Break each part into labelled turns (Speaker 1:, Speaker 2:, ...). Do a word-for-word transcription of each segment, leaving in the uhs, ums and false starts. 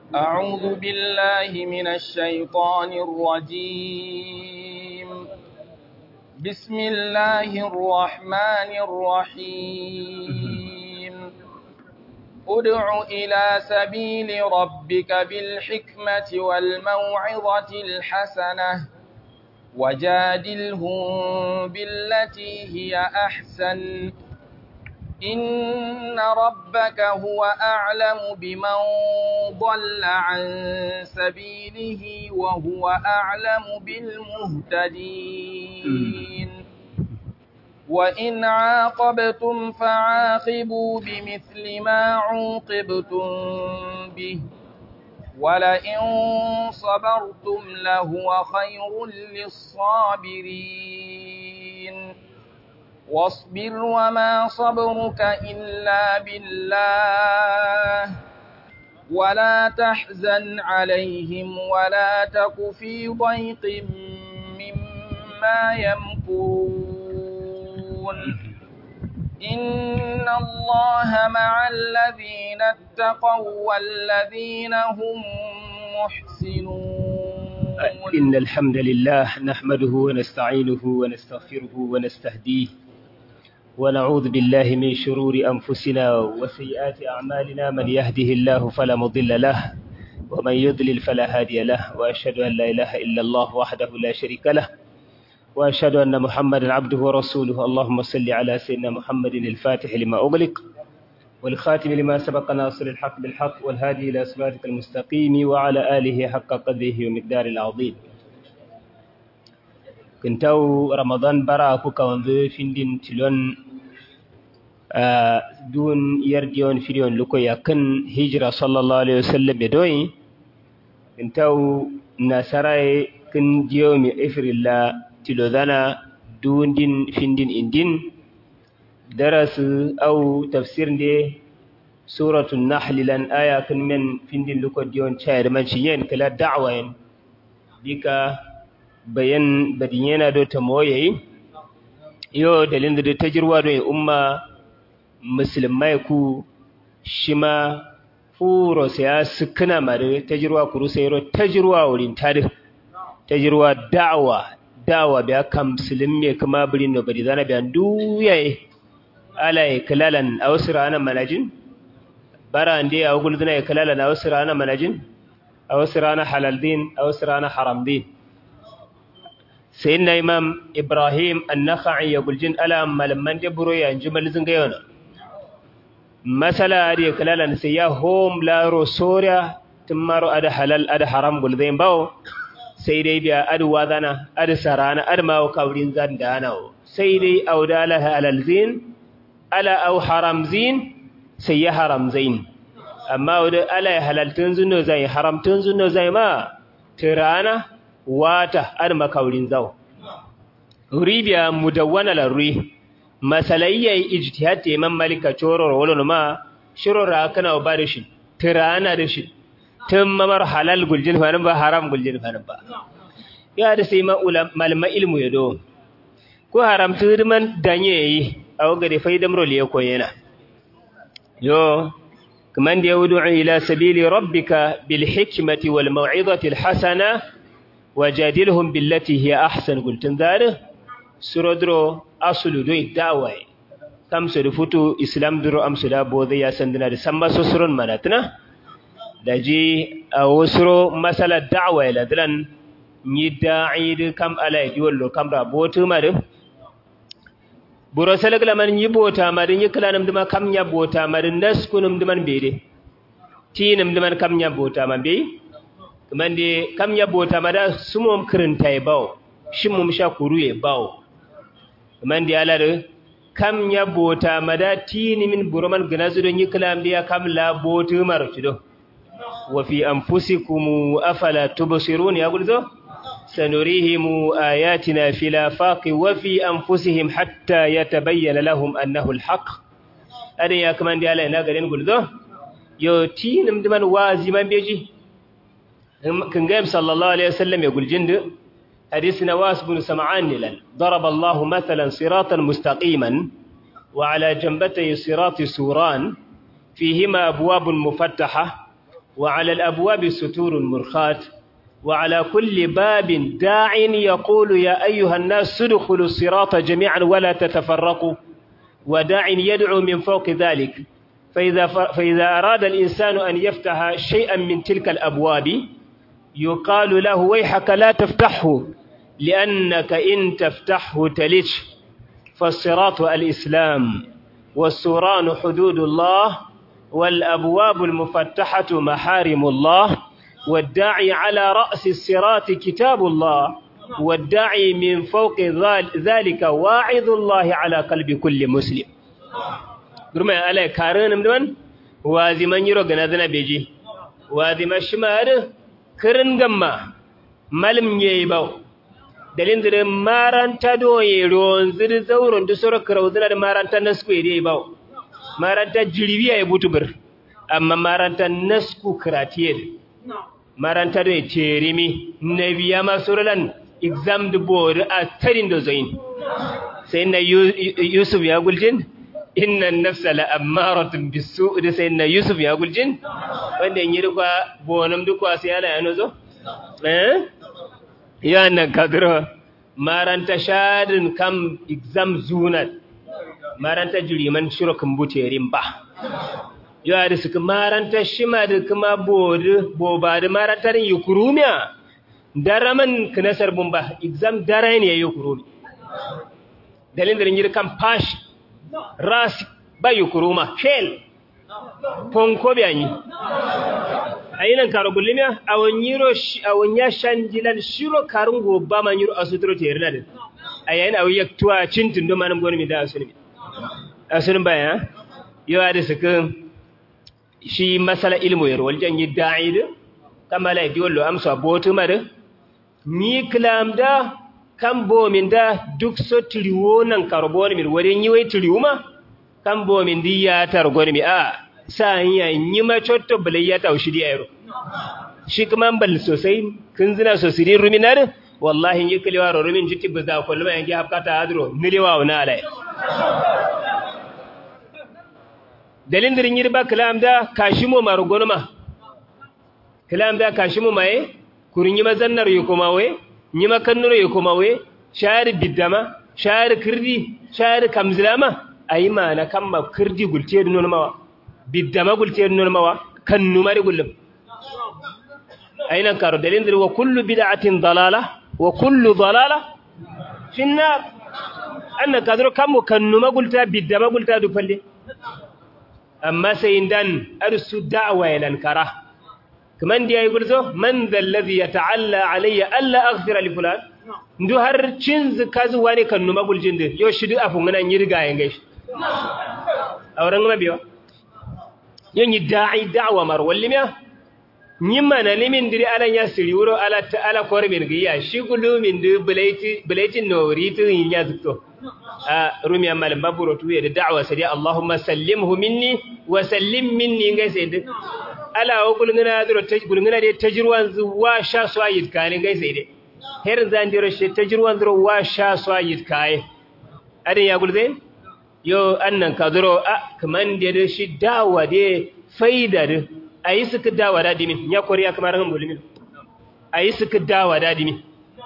Speaker 1: أعوذ بالله من الشيطان الرجيم. بسم الله الرحمن الرحيم. ادع إلى سبيل ربك بالحكمة والموعظة الحسنة وجادلهم بالتي هي أحسن إن ربك هو أعلم بمن ضل عن سبيله وهو أعلم بالمهتدين وإن عاقبتم فعاقبوا بمثل ما عوقبتم به ولئن صبرتم لهو خير للصابرين واصبر وما صبرك إلا بالله ولا تحزن عليهم ولا تك في ضيق مما يمكرون إن الله مع الذين اتقوا والذين هم محسنون.
Speaker 2: إن الحمد لله نحمده ونستعينه ونستغفره ونستهديه ونعوذ بالله من شرور أنفسنا وسيئات أعمالنا من يهده الله فلا مضل له ومن يضلل فلا هادي له وأشهد أن لا إله إلا الله وحده لا شريك له وأشهد أن محمدا عبده ورسوله. اللهم صل على سيدنا محمد الفاتح لما أغلق والخاتم لما سبق ناصر الحق بالحق والهادي إلى صراطك المستقيم وعلى آله حق قدره ومقدار العظيم. كنتو رمضان براكو كونذ فيندين تلون دون يرديون فيديون لكو يكن هجرة صلى الله عليه وسلم بدوي كنتو ناسراي كن ديومي إفر الله تلوذانا دون دين فيندين اندين درس أو تفسير دي سورة النحل لن آية كن من فيندين لكو ديون شاير منشيين كلا دعوين بيكا bayan badiyana do tamoye yo dalin da tajirwa do umma musulmai ku shima furo sai sukuna mare tajirwa ku rusairo tajirwa wurin tare tajirwa da'wa da'wa biya kam musulmi kuma birin no bari zana biyan duyaye alai kalalan awsira ana manajin bara ande a gulduna kalalan awsira ana manajin awsira ana halaldin awsira ana haramdin. سيدنا إمام إبراهيم النخعي يقول جن ألا ملمن جبروا ينجمل زنجيونا مثلا أدي كلالا سيا هم لا رسوريا تمارو أدا حلال أدا حرام قل ذين باو سيدي بيا أدو واذانا أدا سرانا أدا ماو كاولين زان داناو سيدي أو دالها على الزين ألا أو حرام زين سيا حرام زين أما أودا ألا حلال تنزنو زي حرام تنزنو زي ما ترانا wata arma kaurin zawo ribiya mudawwana larri masalayya ijtihad imam malika choror wala ma shurura kana ba da shi tirana da shi tun mamar halal guljin fanin ba haram guljin fanin ba ya da sai malama ilmu yado ko haram turman danye yi a gare faidam rol ya koyena yo kaman da yaudu ila sabili rabbika bil hikmati wal mau'izati al hasana وجادلهم بالتي هي أحسن قلت ذلك سردرو أصل دوي دعوة كم سرفتو إسلام درو أم سلا بوذي ياسندنا رسما سسرون مناتنا دجي أوسرو مسألة دعوة لدلن نيداعي كم على يدولو كم رابوتو مدم برسلك لمن يبوتا مدن يكلانم دما كم يبوتا مدن نسكنم دمان بيدي تينم دمان كم يبوتا من بي kamande kam yabota mada sumom kiranta e bawo shimmum sha kuruye bawo kamande ala de kam yabota mada tini min buroman gnazudo nyiklam biya kam la botu martido wa fi anfusikum afala tubsirun yaqulzo sanurihim ayatina fil afaqi wa fi anfusihim hatta yatabayyana lahum annahu alhaq ade ya kamande ala ina garin gulzo yo tinim diman wazi man beji كان قام صلى الله عليه وسلم يقول جند حديث نواس بن سمعان لن ضرب الله مثلا صراطا مستقيما وعلى جنبتي الصراط سوران فيهما أبواب مفتحة وعلى الأبواب ستور مرخات وعلى كل باب داع يقول يا أيها الناس ادخلوا الصراط جميعا ولا تتفرقوا وداع يدعو من فوق ذلك فإذا, فإذا أراد الإنسان أن يفتح شيئا من تلك الأبواب يقال له ويحك لا تفتحه لأنك إن تفتحه تلج فالصراط الإسلام والسوران حدود الله والأبواب المفتحة محارم الله والداعي على رأس الصراط كتاب الله والداعي من فوق ذلك واعظ الله على قلب كل مسلم رمى على كارن مدون وازي من يرو غنادنا بيجي وازي مشمار كرن غما مالم ييباو dalin dire maranta do yero zir zauron du soro kraudina da maranta nasku yeibaw maranta jiribiya ya butubur amma maranta nasku kratiyed maranta do terimi nabiya masuran exam the board a tarin do zain sai na yusuf ya guljin inna an-nafsa la ammaratun bis-su' da sai na yusuf ya guljin wanda yin yirka bonam duk wasu yana yano zo eh yana kadro maranta shadin kam exam zunat maranta juriman shirokin buterin ba yo da suka maranta shima da kuma bodu boba da maranta rin yukurumiya daraman kinasar bumba exam dare ne yukurumi dalin da rin kan pash ras ba yukuruma fail ponko biyanyi ayinan karo bulimia awon yiro awon ya shanjilan shiro karun goba man yiro asutro terna din ayayin awi yaktuwa cintin do manam goni mi da asulmi asulun baya yo ade sukan shi masala ilmu yar waljan yi da'id kamala di wallo amsa botu mare ni klam da kan bo min da duk so triwo nan karbon mi warin yi wai triwuma kan bo min diya tar goni mi a sanya yi ma chotto balayya ta ushidi ayro shi kuma bal sosai kun zina sosiri ruminar wallahi yi kalewa rumin jiti baza kullum yanki hafkata adro nilewa wana alai dalin dirin yirba kalam da kashimo marugonuma kalam da kashimo mai kurin yi mazannar yi kuma we yi makannur yi kuma we shari biddama shari kirdi shari kamzilama ayi ma na kamma kirdi gulte dunon mawa biddama gulte dunon mawa kan numari gullum ayinan karo dalin dirin wa kullu bid'atin dalala wa kullu dalala fi an-nar anna kadro kammo kan numa gulta biddama gulta du falle amma sai dan arsu da'wa ila al-kara kaman da yayi gurzo man dhal ladhi yata'alla alayya alla aghfira li fulan ndu har cinz kazu wani kan numa guljin din yo shidu afun ngana yirga yin gaishi auran ma biyo yin da'i da'wa mar wallimiya nyimma na limin diri alan ya siri wuro ala ta ala kormin giya shi gulu min du bulaiti bulaiti no ritu ya zukto a rumi amal baburo tuye da da'wa sai Allahumma sallimhu minni wa sallim minni ngai sai de ala o gulngana duro ta gulngana de tajirwan zuwa sha swayid kane ngai sai de her zan diro shi tajirwan duro wa sha swayid kai adin ya gulze yo annan ka duro a kaman de shi da'wa de faida de ayi suka dawa dadimin ya koriya kamar han bolimin ayi suka dawa dadimin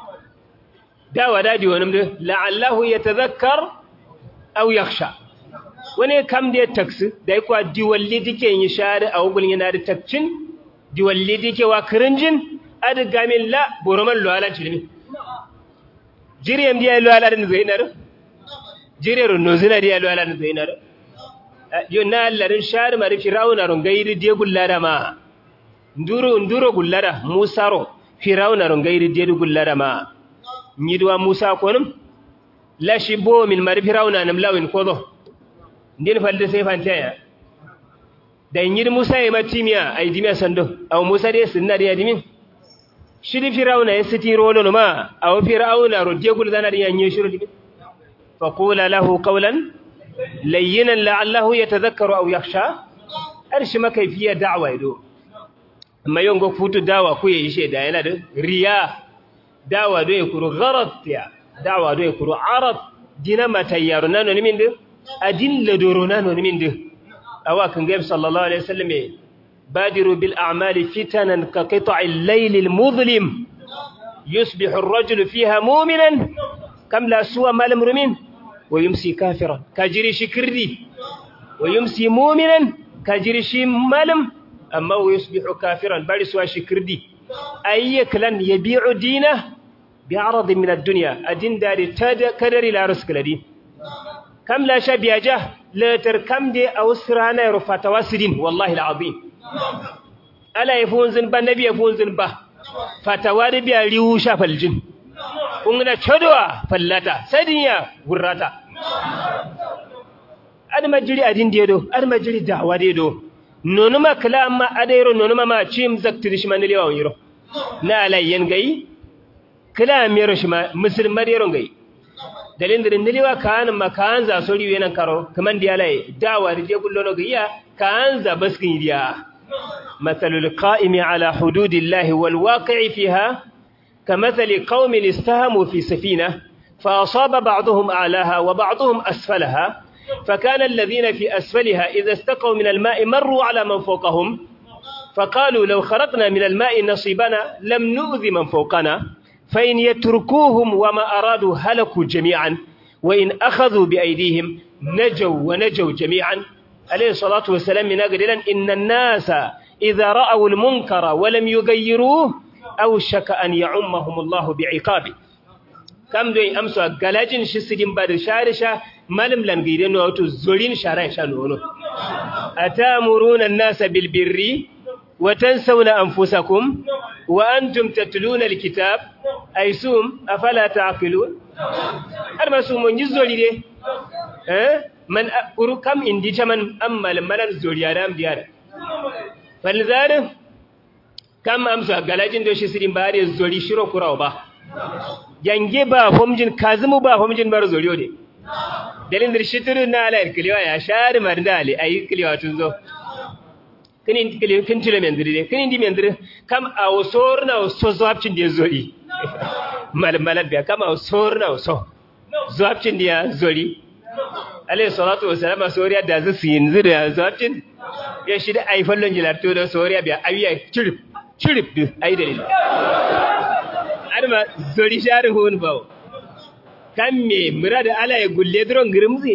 Speaker 2: dawa dadi wannan da la'allahu yatadhakkar aw yakhsha wani kam da taksi dai kwa diwalli dike yin shari a ugulin yana da takcin diwalli dike wa kirinjin adu gamin la boroman loalan cilmi jiriyam diya loalan zainar jiriyar nozina diya loalan zainar yo na larin shari mari firawuna ron gairi de gullada ma nduro nduro gullada musa ro firawuna ron gairi de gullada ma nyidwa musa konum lashi bo min mari firawuna nam lawin kodo ndin falde sai fantaya da nyid musa e matimiya ay dimiya sando aw musa de sunna de adimin shiri firawuna e siti rolo no ma aw firawuna ro de gullada de yanye shiro dimin faqula lahu qawlan layyinan la'allahu yatadhakkaru aw yakhsha arshi makaifiya da'wa ido amma yongo futu dawa ku yi sheda yana da riya dawa do yakuru gharat ya dawa do yakuru arad dina matayaruna no nimin de adilla dorona no nimin de awa kan gaib sallallahu alaihi wasallam بادروا بالأعمال فتنا كقطع الليل المظلم يصبح الرجل فيها مؤمنا كم لا سوى ما لم رمين ويمسي كافرا كاجري شكردي ويمسي مؤمنا كاجري شمالم أما ويصبح كافرا بل سوى شكردي أي كلان يبيع دينه بعرض من الدنيا أدين داري كدر لا رزق لدين كم لا شبيجة لا تركم دي أو سرانا يرفع تواسدين والله العظيم ألا يفون زنبا نبي يفون زنبا فتواري بيا ريوشا فالجن ungana chodowa fallata sadiya gurrata adama jiri adin dedo adama jiri dawa dedo nonuma kala amma adairo nonuma ma chim zakti shimani lewa yiro na alayyan gai kala mero shima musulma dero gai dalin dirin lewa kan makan za sori wenan karo kaman dia lay dawa de gullono gaiya kan za baskin dia mathalul qa'imi ala hududillahi wal waqi'i fiha كمثل قوم استهموا في سفينة فأصاب بعضهم أعلاها وبعضهم أسفلها فكان الذين في أسفلها إذا استقوا من الماء مروا على من فوقهم فقالوا لو خرقنا من الماء نصيبنا لم نؤذي من فوقنا فإن يتركوهم وما أرادوا هلكوا جميعا وإن أخذوا بأيديهم نجوا ونجوا جميعا عليه الصلاة والسلام من أجل إن الناس إذا رأوا المنكر ولم يغيروه أوشك أن يعمهم الله بعقابه كم دوي أمسوا قلاجين شسدين بعد شارشة مالم لنقيدين وأتو زولين شارشة نونو أتامرون الناس بالبر وتنسون أنفسكم وأنتم تتلون الكتاب أيسوم أفلا تعقلون أرما سومون يزولي دي أه؟ من أقر كم إندي من أما لما نزولي آدم ديانا فلذلك kam amsa galajin do shi sirin bare zori shiro kurawa ba yange ba fomjin kazimu ba fomjin bar zoriyo de dalin dir shituru na ala kirliwa ya shari mardali ayi kirliwa tunzo kinin kirliwa kin tile mendiri de kinin di mendiri kam a osorna so zwapcin de zori mal malal biya kam a osorna so zwapcin de zori alayhi salatu wassalam soriya da zu sin zira zwapcin ya shi da ai fallon jilarto da soriya biya abiya kirip chirip du ay dalil adama zori shari hon bawo kamme murad alay gulle dron ngirmzi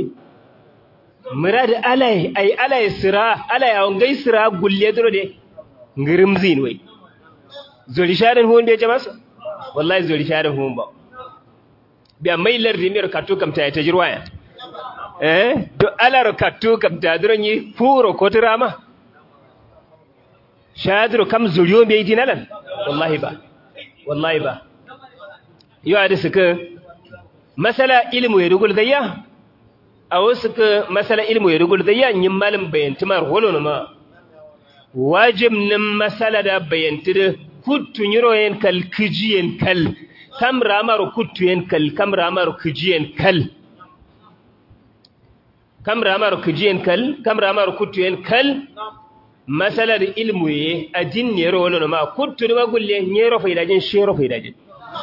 Speaker 2: murad alay ay alay sira alay on gai sira gulle dro de ngirmzi wai zori shari hon be jamas wallahi zori shari hon bawo biya mai lardi mir katu kam ta tajirwaya eh do alar katu kam ta dron yi furo kotirama شادر كم زليون بيدينا لن والله با والله با يوعد سك مثلا علم يقول ذيا أو سك مثلا علم يقول ذيا نمالم بين تمر ولون ما واجب نم مثلا ده بين تده كت نيروين كل كجين كل كم رامر كتين كل كم رامر كجين كل كم رامر كجين كل كم رامر كتين كل masalar ilmu ye adin nero wala ma kuntu ma gulle nero faidajin shero faidajin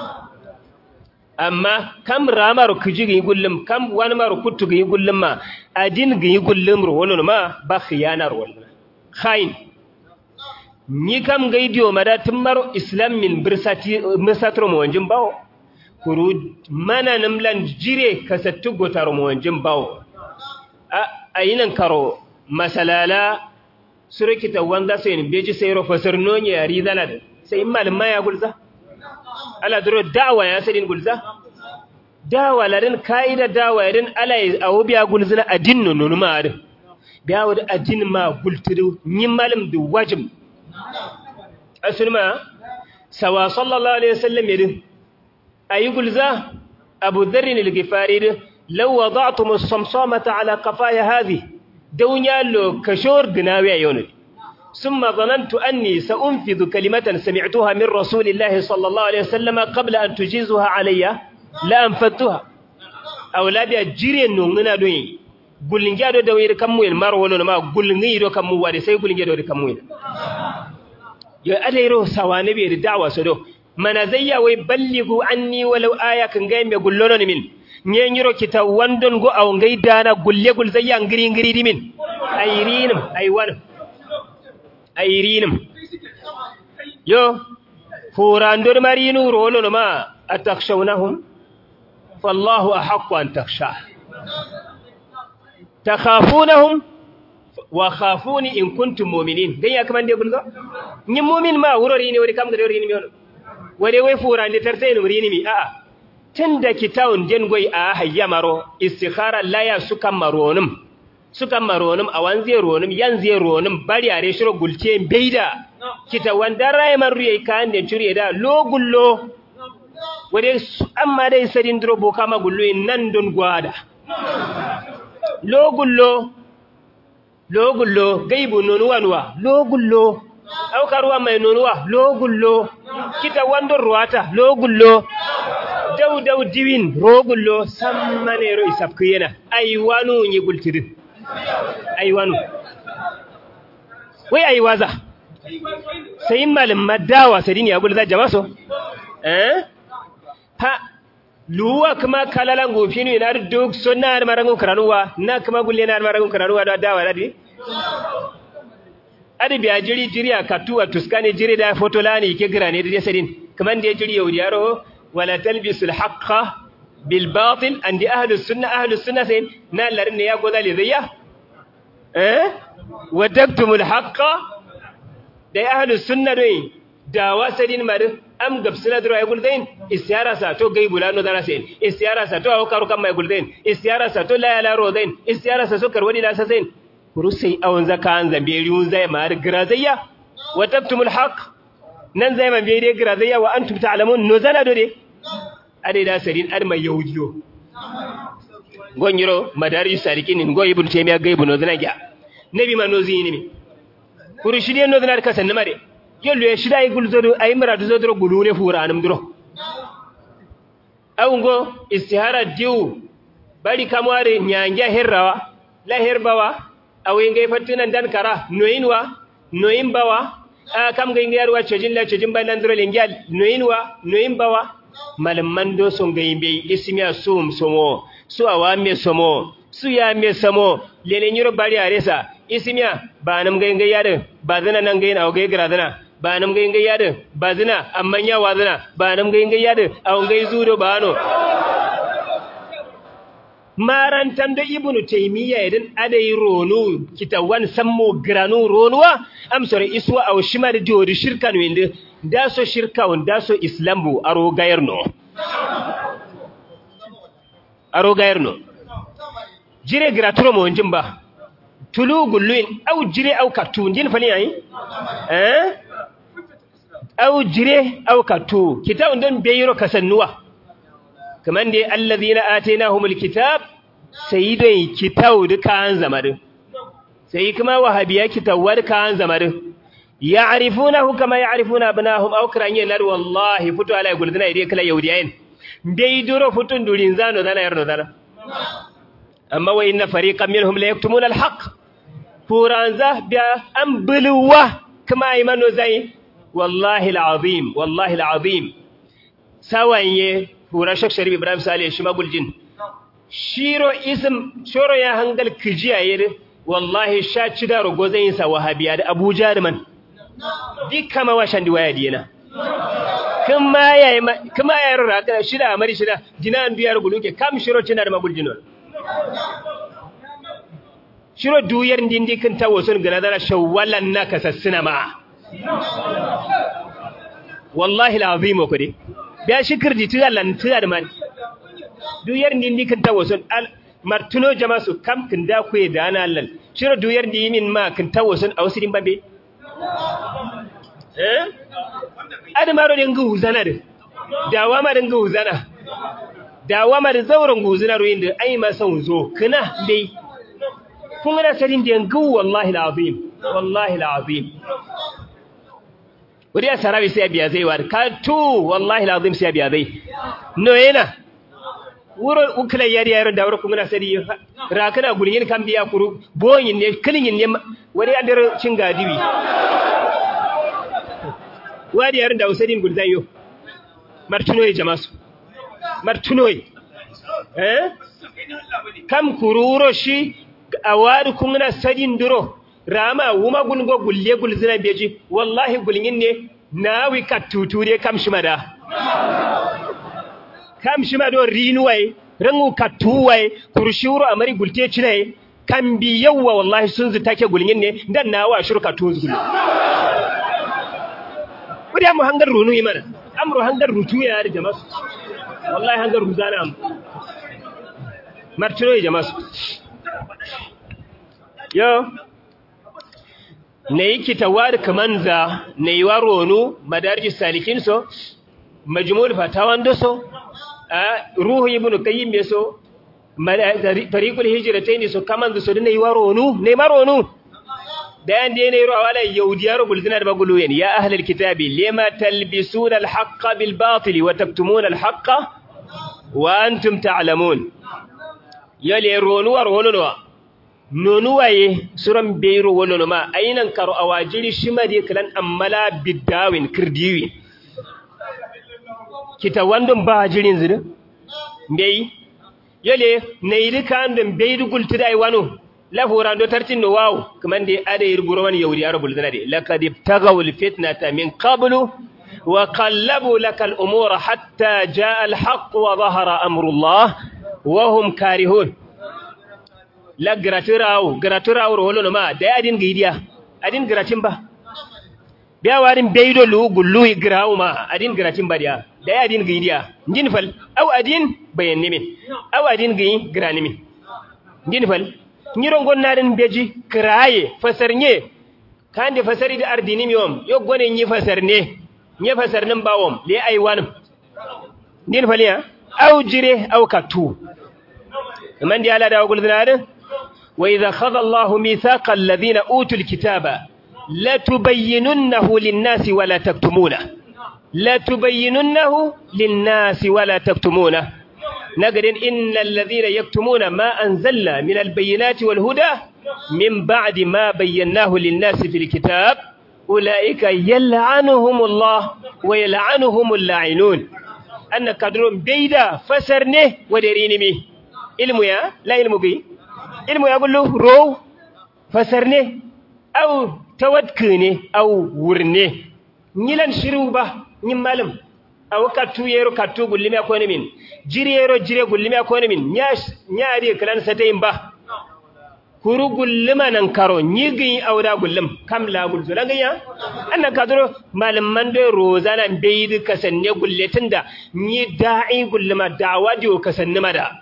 Speaker 2: amma kam ramar kuji gi gullum kam wani mar kutu gi gullum ma adin gi gullum ro wala ma ba khiyanar wala khain ni kam gaidiyo mada tummaro islam min birsati misatro mo wanjin bawo kuru mana namlan jire kasattu gotaro mo wanjin bawo a ayinan karo masalala surikita wanda sai ni beji sai ro fasar nonye yari zalad sai malama ya gulza ala duro da'wa ya sai din gulza da'wa ladan kaida da'wa yarin ala awbiya gulzina adin nonu ma adin biya wada adin ma gultudu ni malam du wajib asulma sawa sallallahu alaihi wasallam yadin ayi gulza abu dharr al-ghifari law wada'tum as-samsamata ala qafaya hadhihi دونيا لو كشور دناوي عيوني ثم ظننت أني سأنفذ كلمة سمعتها من رسول الله صلى الله عليه وسلم قبل أن تجيزها علي لا أنفذتها أولادي أجري النونغنا دوين قل نجادو دوير كموين مارو ولو ما قل نجيدو كمو وادي سي قل نجادو كموين يو أديرو سواني بير الدعوة سدو من زي ويبلغوا عني ولو آية كان قايم يقول لنا من nyenyiro kita wandon go aw ngay dana gulle gul zayya ngiri ngiri dimin ayrinum aywan ayrinim yo furandor marinu rolo ma atakshawnahum fallahu ahaqqu an taksha takhafunahum wa khafuni in kuntum mu'minin ganya kaman de gulga nyi mu'min ma wurori ne wori kam ga wori ni mi on wode way furande tarte no rini mi a a tunda kitawun den goy a hayya maro istikhara la ya suka maronum suka maronum a wanze ronum yanze ronum bari are shiro gulce beida kita wanda rai maru yayi kan den cure da logullo wode amma dai sadin drobo kama gullo nan don gwada logullo logullo gaibu nonuwanwa logullo aukarwa mai nonuwa logullo kita wando ruwata logullo daw daw diwin rogullo sammane ro isabkiyena aywanu nyi gultirin aywanu wai aywaza sai malam madawa sadini ya gulza jamaso eh ha luwa kuma kalalan gofinu ina duk sunna marangun karanuwa na kuma gulle na marangun karanuwa da dawa dadi adi biya jiri jiri a katuwa tuskane jiri da fotolani ke grane da sadin kaman da jiri yau yaro wala talbisul haqqa bil batil andi ahlus sunna ahlus sunna sai na larin ne ya goza le zayya eh wadaktumul haqqa da ahlus sunna doi da wasadin mar am gabsina dro ay guldain isyara sa to gaibula no dara sai isyara sa to awkaru kam ay guldain isyara sa to la la rodain isyara sa so karwadi la sa sai kurusai awon zakan zambe riun zai mar grazayya wa tabtumul haqq nan zai man be grazayya wa antum ta'lamun no zana dode ade da sarin ar mai yawdiyo gonyiro madari sarikin ngo ibn taymiya gaibu no zana ga nabi ma no zini mi kurushide no zana ka sanna mare yello ya shida igul zodo ay maradu zodo gulune furanum duro awungo istihara diu bari kamware nyanja herrawa la herbawa awe ngai fatunan dan kara noyinwa noyimbawa kam ngai ngai yarwa cejin la cejin ban ndro lengal noyinwa noyimbawa malamman do so ngai be ismiya sum somo su awame somo su ya me somo lele nyiro bari aresa ismiya banam ngai ngai yade bazana nan ngai na ogai gradana banam ngai ngai yade bazina amman ya wazana banam ngai ngai yade aw ngai zudo bano marantan da ibnu taymiya idan adai ronu kitawan sammo granu ronuwa am sore iswa aw shimar jodi shirka no inde da so shirka wanda so islambu aro gayarno aro gayarno jire graturo mo njimba tulu gulluin aw jire aw katu ndin fani ayi eh aw jire aw katu kitawun dan beyiro kasannuwa kaman dai allazina atainahumul kitab sayyidai kitaw dukan zamarin sai kuma wahabiya kitawar kan zamarin ya'rifunahu kama ya'rifuna abnahum aw kranye lar wallahi futu ala guldina ide kala yaudiyain dai duro futun durin zano dana yarno dana amma wa inna fariqan minhum la yaktumuna alhaq furanza biya ambulwa kama imano zai wallahi alazim wallahi alazim sawanye fura shek sharif ibrahim salih shi maguljin shiro ism shoro ya hangal kijiya yere wallahi sha ci da rogo zai sa wahabiya da abuja da man dukkan ma washan di waya dina kuma yayi kuma yayi raka shida mari shida dinan biyar guluke kam shiro cina da maguljin shiro duyar ndindi kan tawo sun gana da shawwalan naka sassina ma wallahi alazim ko dai biya shikir di tuya lan tuya da man duyar ndindi kan tawo sun martuno jamasu kam kin da kuye da ana lal shiro duyar ndi min ma kin tawo sun awsirin bambe eh adamaro den gu zana de dawa ma den gu zana dawa ma da zauren guzuna ruyin da ai ma san zo kina dai kun ga sarin den gu wallahi alazim wallahi alazim wuriya sarawi sai biya zai war ka tu wallahi alazim sai biya zai no yana wuro ukla yari yaro da wuro kun na sari rakana gurin kan biya kuru boyin ne kilin ne wuri andar cin gadiwi wadi yaron da usadin gulzayo martunoyi jamasu martunoyi eh kam kururo shi awari kun na sadin duro rama wuma gungo gulle gulzina beji wallahi gulngin ne nawi katutu ne kam shimada kam shimado rinuwai rangu katuwai kurshuru amari gulte cinai kan bi yawa wallahi sun zuta ke gulngin ne dan nawa shurka to zulu kuriya mu hangar runu imana amru hangar rutu ya da jama'a wallahi hangar ruzana am martiro jama'a yo ne yake tawar kamanza ne yi waronu madarji salikin so majmul fatawan do so ruhu ibn qayyim so tariqul hijratayn so kamanza so ne yi waronu ne maronu dan dai ne ro wala yahudiyaro bulzina da bagulu yen ya ahlul kitabi lima talbisuna alhaqqa bil batil wa taktumuna alhaqqa wa antum ta'lamun yale ronu war wono nonuwaye suran beiru wono ma ainan karo awajiri shimadi kalan ammala bidawin kirdiwi kita wandon ba jirin zina mbei yale neyri kandon beidu gultidai wano lafura do tartin no waw kamande ade yirguro wani yawri arabul zanade laqad ibtagaw alfitnata min qablu wa qallabu lakal umura hatta jaa alhaq wa dhahara amrullah wa hum karihun la gratirawo gratirawo rolo ma da adin gidiya adin gratin ba biya warin beido lu gullu grawo ma adin gratin ba dia da adin gidiya ngin fal aw adin bayanni min aw adin gi grani min ngin fal ngiro gonnaden beji kraye fasarnye kande fasari da ardini miwom yo gone nyi fasarne nyi fasarnin bawom le ai wanum ngin fal ya aw jire aw katu man di ala da gulzinaden وإذا خذ الله ميثاق الذين أوتوا الكتاب لا تبيننه للناس ولا تكتمونه لا تبيننه للناس ولا تكتمونه نقول إن الذين يكتمون ما أنزلنا من البينات والهدى من بعد ما بيناه للناس في الكتاب أولئك يلعنهم الله ويلعنهم اللاعنون أن قدرهم بيدا فسرنه ودرينمي علم يا لا علم بي ilmu ya gullu ro fasarne au tawakkune au wurne nyilan shiru ba nyin malam au katu yero katu gullimi ko ne min jiri yero jire gullimi ko ne min nyash nyaari kalan satayin ba kuru gullima nan karo nyigi auda gullim kam la gulzu dan ganya annan kadro malam man do rozana beidi kasanne gulletinda nyi da'i gullima da'wadi o kasanne mada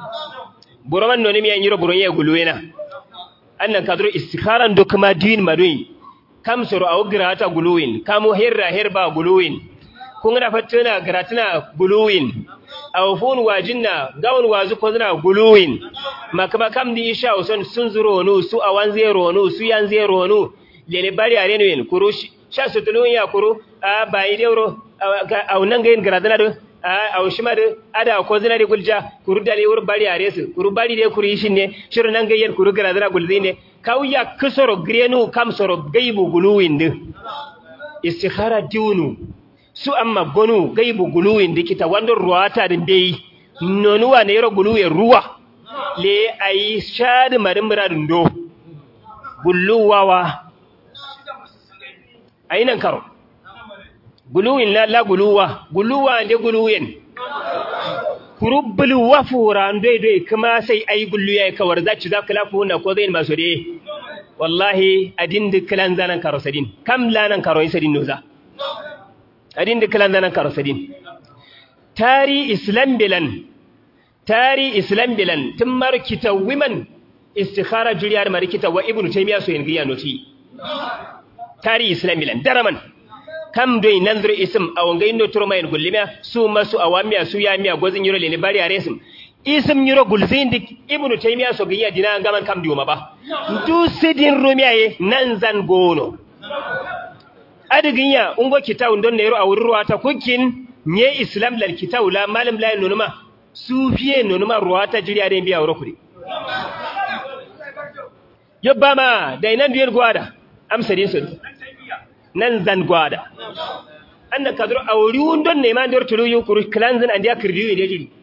Speaker 2: buraman noni mi yanyiro buron ye guluwena annan kadro istikharan do kuma din madui kam soro aw grata guluwin kamu herra herba guluwin kun na fatuna gratina guluwin aw fun wajinna gawon wazu ko zina guluwin makaba kam di isha uson sun zuro no su awan zero no su yan zero no lele bari are no en kuru sha sutulun ya kuru a bai deuro aw nan gain gratina do a shima da ada ko zina da gulja kuru dale wur bari are su kuru bari de kuru shin ne shiru nan gayyen kuru gara zina gulzi ne kauya kusoro grenu kam soro gaibu guluwin din istikhara diunu su amma gonu gaibu guluwin dikita wandon ruwata din bai nonuwa ne yaro guluwe ruwa le ai shad marin muradin do guluwawa ainan karo guluwin la la guluwa guluwa de guluwen kurubbul wafura ndoi doi kuma sai ai gullu yayi kawar zaci za ka lafu na ko zai maso de wallahi adin dukkan zanan karosadin kam lanan karosadin noza adin dukkan zanan karosadin tari islam bilan tari islam bilan tummar kitawiman istikhara juriyar marikita wa ibnu taymiya so yin giya noti tari islam bilan daraman kam doi nanzur ism awanga indo turmayin gullimiya su masu awamiya su yamiya gozin yiro leni bari aresim ism yiro gulzin dik ibnu taymiya so giya dina gaman kam diuma ba du sidin rumiyaye nan zan gono adiginya ungo kitaw don ne yiro awurruwa ta kukin nye islam lal kitaw la malam la nonuma sufiye nonuma ruwata jiriya den biya wuro kudi yobbama dai nan duyen gwada amsadin su nan zan gwada anna kadro awri wundon ne ma ndor tulu yukuru klanzan andiya kirdiwi de jiri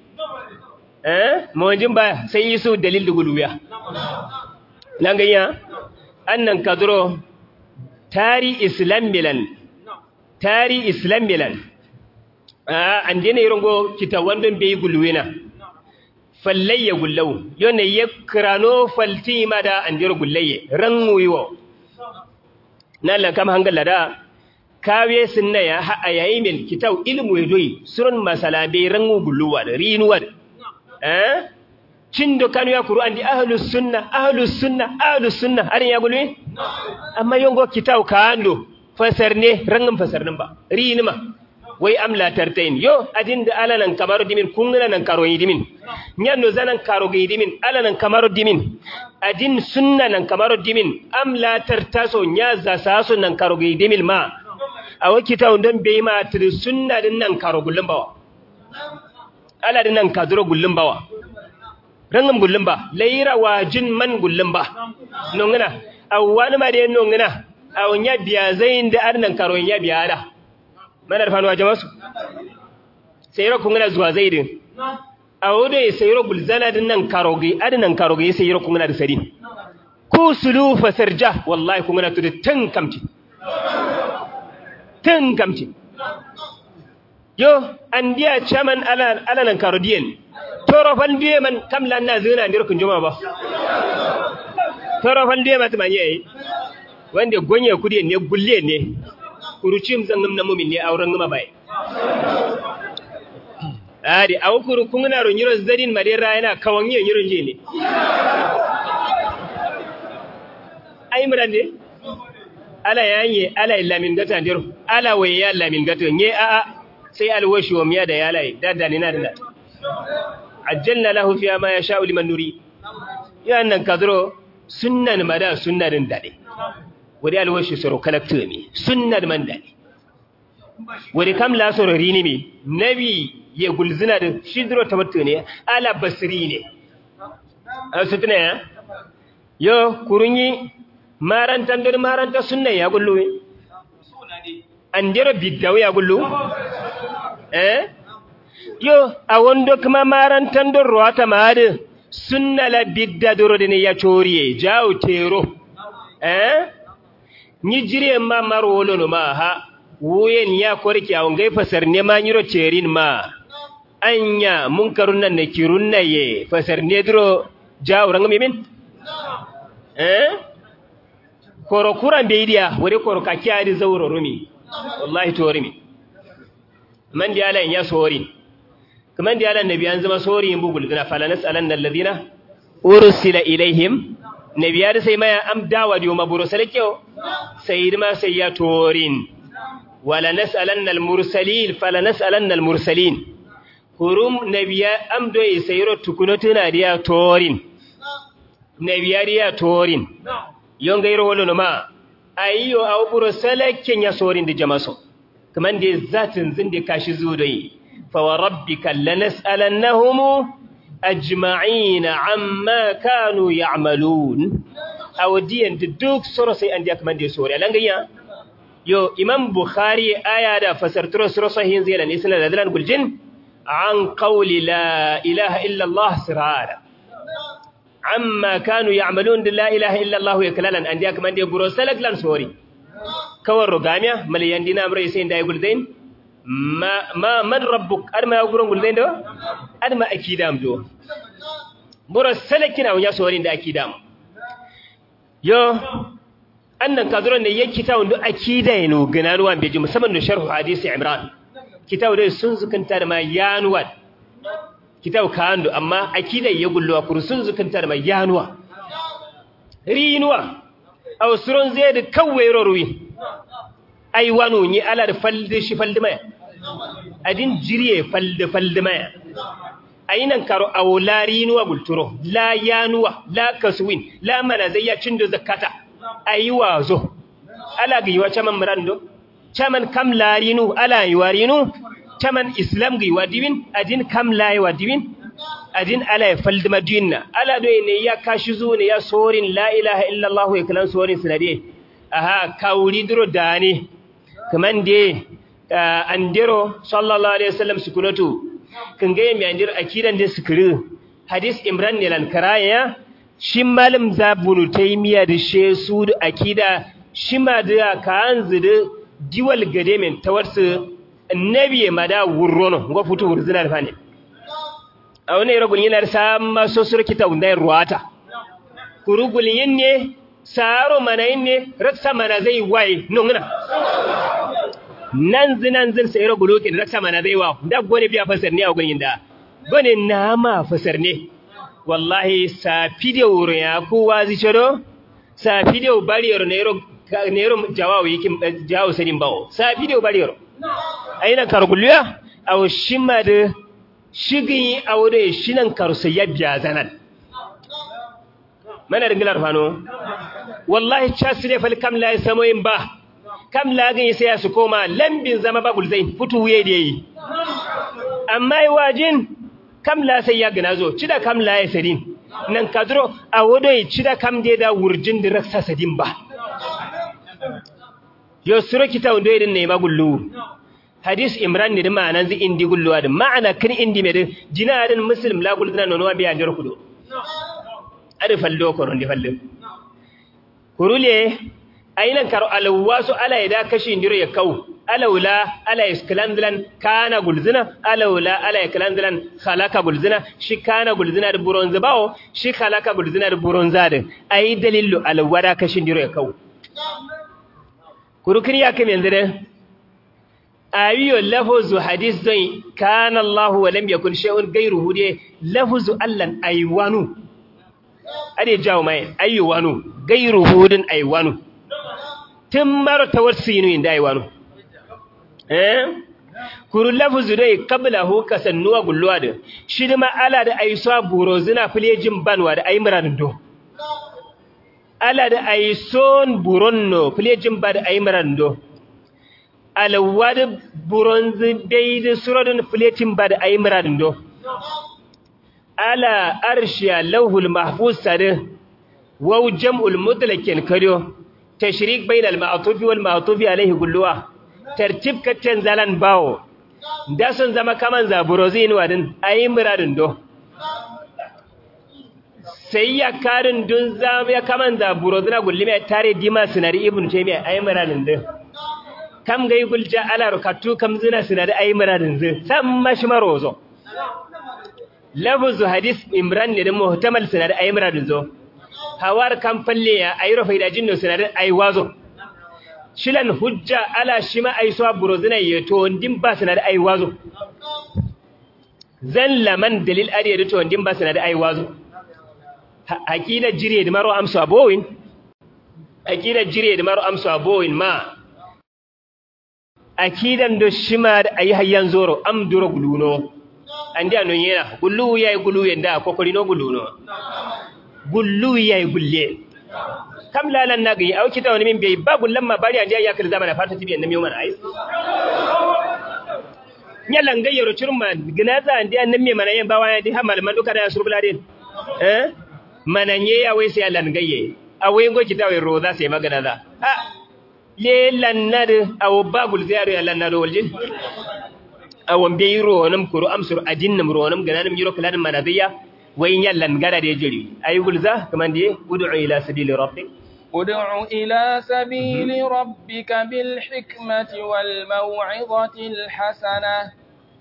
Speaker 2: eh mojin ba sai yisu dalil duguluya nan ganya annan kadro tari islam milan tari islam milan ah andene irongo kitawan don be gulwina fallayya gullau yone yakrano falti mada andiro gullaye ranwiwo nalla kam hangalla da kawe sunna ya ha ayayi mil kitaw ilmu yedoi surun masalabe rangu gulluwa da rinuwa eh cindo kanu ya qur'an di ahlus sunna ahlus sunna ahlus sunna arin ya gulwi amma yongo kitaw kando fasarne rangam fasarnin ba rinima wai amla tartain yo adin da alanan kamaru dimin kungana nan karo dimin nyanno zanan karo dimin alanan kamaru dimin adin sunna nan kamaru dimin amla tartaso nya za saso nan karo dimin ma awaki ta don bai ma tir sunna din nan karo gullun bawa ala din nan kaduro gullun bawa rangam gullun ba layira wajin man gullun ba nongana awwani ma de nongana awnya biya zain da arnan karo nya biya da manar fanuwa jamasu sayro kungana zuwa zaidin awode sayro bulzana din nan karogi adinan karogi sayro kungana da sari ku sulu fasarja wallahi kungana tudu tan kamti tan kamti yo andiya chaman ala ala nan karodiyen toro faldiye man kamla na zina ndir kun juma ba toro faldiye matmanye wanda gonye kudi ne gulle ne kurucim zangam na mumin ne auren gama bai adi awukuru kungna ro nyiro zadin madera yana kawanye nyiro nje ne ai murande ala yanye ala ilamin gata ndiro ala waye ilamin gata nye a a sai alwashi wa miya da yalai dadda ne na da ajjalna lahu fiha ma yasha'u liman nuri ya nan kadro sunnan mada sunnarin dade wadi alwashi soro kalaktumi sunnar man dadi wadi kam la soro rini mi nabi ye gulzina da shidro tabattu ne ala basri ne asutne yo kurunyi marantan dur maranta sunna ya gullu andero biddaw ya gullu eh yo awondo kuma marantan dur rota maade sunna la bidda duro ne ya choriye jaw tero eh ni jire ma marwolo no ma ha wuyen ya korki awon gai fasar ne ma nyiro cerin ma anya munkarun nan ne kirun naye fasar ne dro jawran mimin eh koro kuran be idiya wore koro ka kiadi zawro rumi wallahi to rumi man di ala ya sori kaman di ala nabi an zama sori in bugul dina fala nasalanna alladhina ursila ilaihim nabiyar sai maya am dawa diyo maburo salakyo sai ma sai ya torin wala nasalanna almursalin fala nasalanna almursalin kurum nabiya am doyi sayro tukunotuna diya torin nabiyar ya torin yongairo wolo ma ayyo awburo salakyen ya sorin da jamaso kaman da zatin zinde kashi zudoyi fa wa rabbika lanasalannahum ajma'ina amma kanu ya'malun awdiyan duk sura sai an diak mande sura langaya yo imam bukhari aya da fasarturo sura sahihin zai lan isla ladalan guljin an qawli la ilaha illa allah sirara amma kanu ya'malun la ilaha illa allah yaklalan an diak mande buro salak lan sori kawar rogamiya maliyan dina amre sai ndai guldain ma ma man rabbuk arma ya guron guldain do adma akidam do buro salakina wanya sori da akidam yo annan kaduran ne yake tawo do akida yano gananuwa beji musamman da sharh hadisi imran kitabu dai sun zukanta da ma yanuwa kitabu kando amma akida ya gulluwa kur sun zukanta da ma yanuwa rinuwa aw surun zai da kawai ruwi ai wano ni ala da falde shi falde mai adin jiriye falde falde mai ainan karo awla rinuwa gulturo la yanuwa la kaswin la manazayya cindo zakata aiwa zo ala giwa chaman murando chaman kam larinu ala yiwarinu chaman islam giwa diwin adin kam la yiwa diwin adin ala falde madinna ala do ne ya kashi zo ne ya sorin la ilaha illa allah ya kalan sorin sinade aha kawri duro dani kaman de andero sallallahu alaihi wasallam sukunatu kan ga yami andir akidan da sukuru hadis imran ne lan karaya shi malam zabunu taymiya da she su da akida shi ma da kan zudu diwal gade men tawarsu annabi ma da wurrono go futu wurzina da fane a wani ragul yana sama so surki ta undai ruwata kurugul yinne saro mana yinne raksa mana zai wai nungna nan zinan zin sai ragul ke raksa mana zai wa da gone biya fasar ne a gurin da gone na ma fasar ne wallahi sa video ya ku wazi chodo sa video bariyar ne ro ne ro jawawo yikin jawo sadin bawo sa video bariyar aina kargulya aw shimade shigi awde shinan karusa yabya zanan mana ringilar fano wallahi chasire fal kam la samoyin ba kam la gani sai su koma lambin zama bagul zain futu wuye da yi amma yi wajin kam la sai ya gana zo cida kam la ya sadin nan kadro awde cida kam de da wurjin da raksa sadin ba yo suro kita wando irin ne magullu hadis imran ne da ma'anan zai indi gulluwa da ma'ana kan indi mai da jinarin muslim la gulzina nonuwa biya jar kudu adi fallo koron di fallo kurule ayinan karo alwasu ala ya kashi indiro ya kau alawla ala isklandlan kana gulzina alawla ala isklandlan khalaka gulzina shi kana gulzina da buronza bawo shi khalaka gulzina da buronza da ayi dalilu alwada kashi indiro ya kau kurukin ya kame yanzu da ayiyo lafuzu hadis zai kana Allah wa lam yakun shay'un ghayruhu de lafuzu allan aywanu ade jawo mai aywanu ghayruhu din aywanu timmar tawassinu inda aywanu eh kuru lafuzu dai qablahu kasannuwa gulluwa da shidima ala da aiswa burozina filejin banwa da aymuradin do ala da aison buronno filejin ba da aymuradin do alawad buronzi beide surodun filetin ba da aymuradin do ala arshiya lawhul mahfuz sare waw jam'ul mutlakin kariyo tashrik bainal ma'tufi wal ma'tufi alayhi gulluwa tartib katten zalan bawo da sun zama kaman zaburozin wadin aymuradin do sai ya karin dun zama ya kaman zaburozina gullime tare dima sinari ibn taymiya aymuradin do kam gai gulja ala rukatu kam zina sinari aymuradin do samma shimarozo lafzu hadis imran ne da muhtamal sinari aymuradin do hawar kam falle ya ayro faida jinno sinari aywazo shilan hujja ala shima aiswa burozina yeto ndin ba sinari aywazo zan laman dalil ariya da to ndin ba sinari aywazo aqida jire da maro amsu abowin aqida jire da maro amsu abowin ma aqidan do shima da ayi hayyan zoro am duro guluno andi anon yena gullu yayi gullu yenda kokori no guluno gullu yayi gulle kam lalan nagi au kita wani min bai ba gullan ma bari andi ya kir zamana fata tibi annami man ai nyalan gayyaro churma ginaza andi annami mana yan bawa ya di hamal man duka da surbuladin eh mananye ya wai sai lan gayye awai go kita wai roza sai magana za ha le lan nad aw bagul ziyaru ya lan nad waljin awon bai ro nam kuru amsur adinnam ro nam gananam yiro kalan manadiya wai yallan gara da jiri ayi gulza kaman die ud'u ila sabili rabbik
Speaker 1: ud'u ila sabili rabbika bil hikmati wal maw'izati al hasanah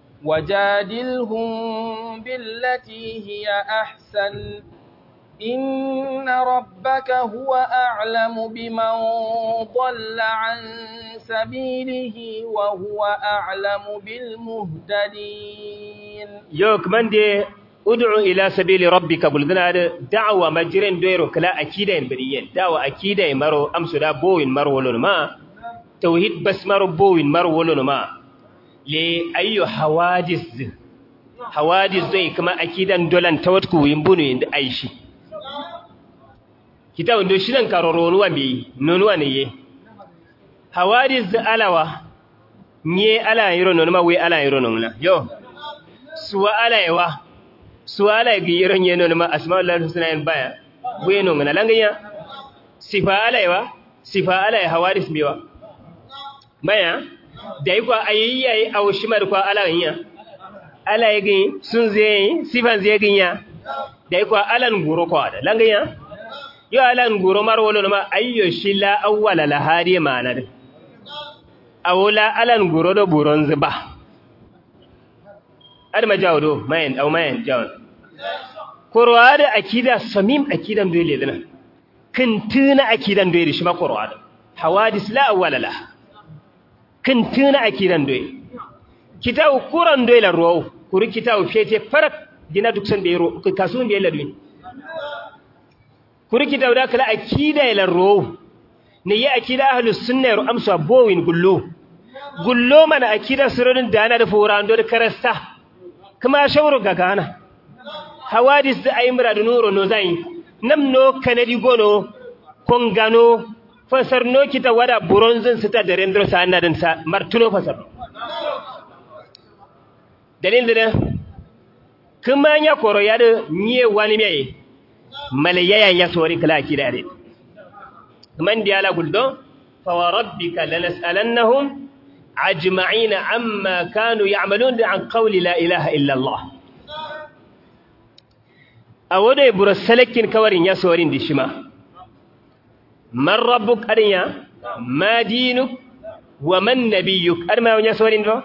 Speaker 1: wajadilhum billati hiya ahsan inna rabbaka huwa a'lamu biman dhalla an sabilihi wa huwa a'lamu bil muhtadin
Speaker 2: yo kaman die ud'u ila sabili rabbika buldana da'wa majrin doyro kala akida en bariyen da'wa akida en maro amsu da bowin maro wolon ma tauhid bas maro bowin maro wolon ma le ayyu hawadis hawadis zai kuma akidan dolan tawatku yimbunu inda aishi kita ndo shidan karoronu wa bi nonu ne ye hawadis alawa nye ala yiro nonu ma we ala yiro nonu yo suwa ala yawa suala gi yiron yeno ma asmaul husna en baya weno ngana langanya sifa alaiwa sifa alai hawaris biwa baya dai ko ayiyai awshimar ko alanya alai gi sun zai sifan zai ginya dai ko alan guro ko da langaya yo alan guro mar wolo ma ayyo shilla awwala la hadi manad awla alan guro do buron zuba ad majawdo mayen aw mayen jawn qur'an akida samim akidan dole dana kintuna akidan dole shi ma qur'an hawadis la awwala la kintuna akidan dole kitaw quran dole la ro kuri kitaw fete farak dina duk san bero kasun be la duin kuri kitaw da kala akida la ro ne ya akida ahlus sunna ro amsa bowin gullo gullo mana akida surodin dana da furan do da karasta kuma shawru gagana hawadis da aymra da nuro no zai namno kanadi gono kongano fasar no kita wada bronzin sita da rendro sa annadan sa martuno fasar dalil da kuma nya koro ya da nye wani mai malayaya ya sori kala akida dai man diala guldo fa wa rabbika lanas'alannahum ajma'in amma kanu ya'malun an qawli la ilaha illa Allah awode burasalakin kawarin ya sorin dishima man rabbuk arinya ma dinuk wa man nabiyyuk arma ya sorin do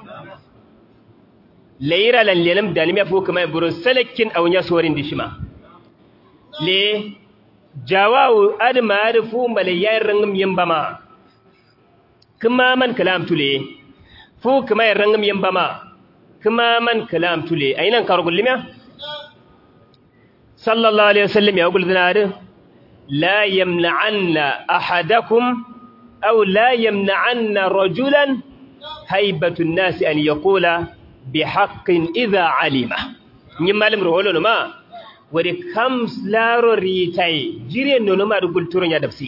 Speaker 2: leira lan lenam dalimi fu kuma burasalakin aw ya sorin dishima le jawawu adma arfu malayar rangam yambama kuma man kalam tule fu kuma rangam yambama kuma man kalam tule ainan karugulmiya صلى الله عليه وسلم يقول ذناره لا يمنعن أحدكم أو لا يمنعن رجلا هيبة الناس أن يقول بحق إذا علمه نما لم رولو ما وري خمس لارو ريتاي جيري نونو ما رغول تورنيا دبسي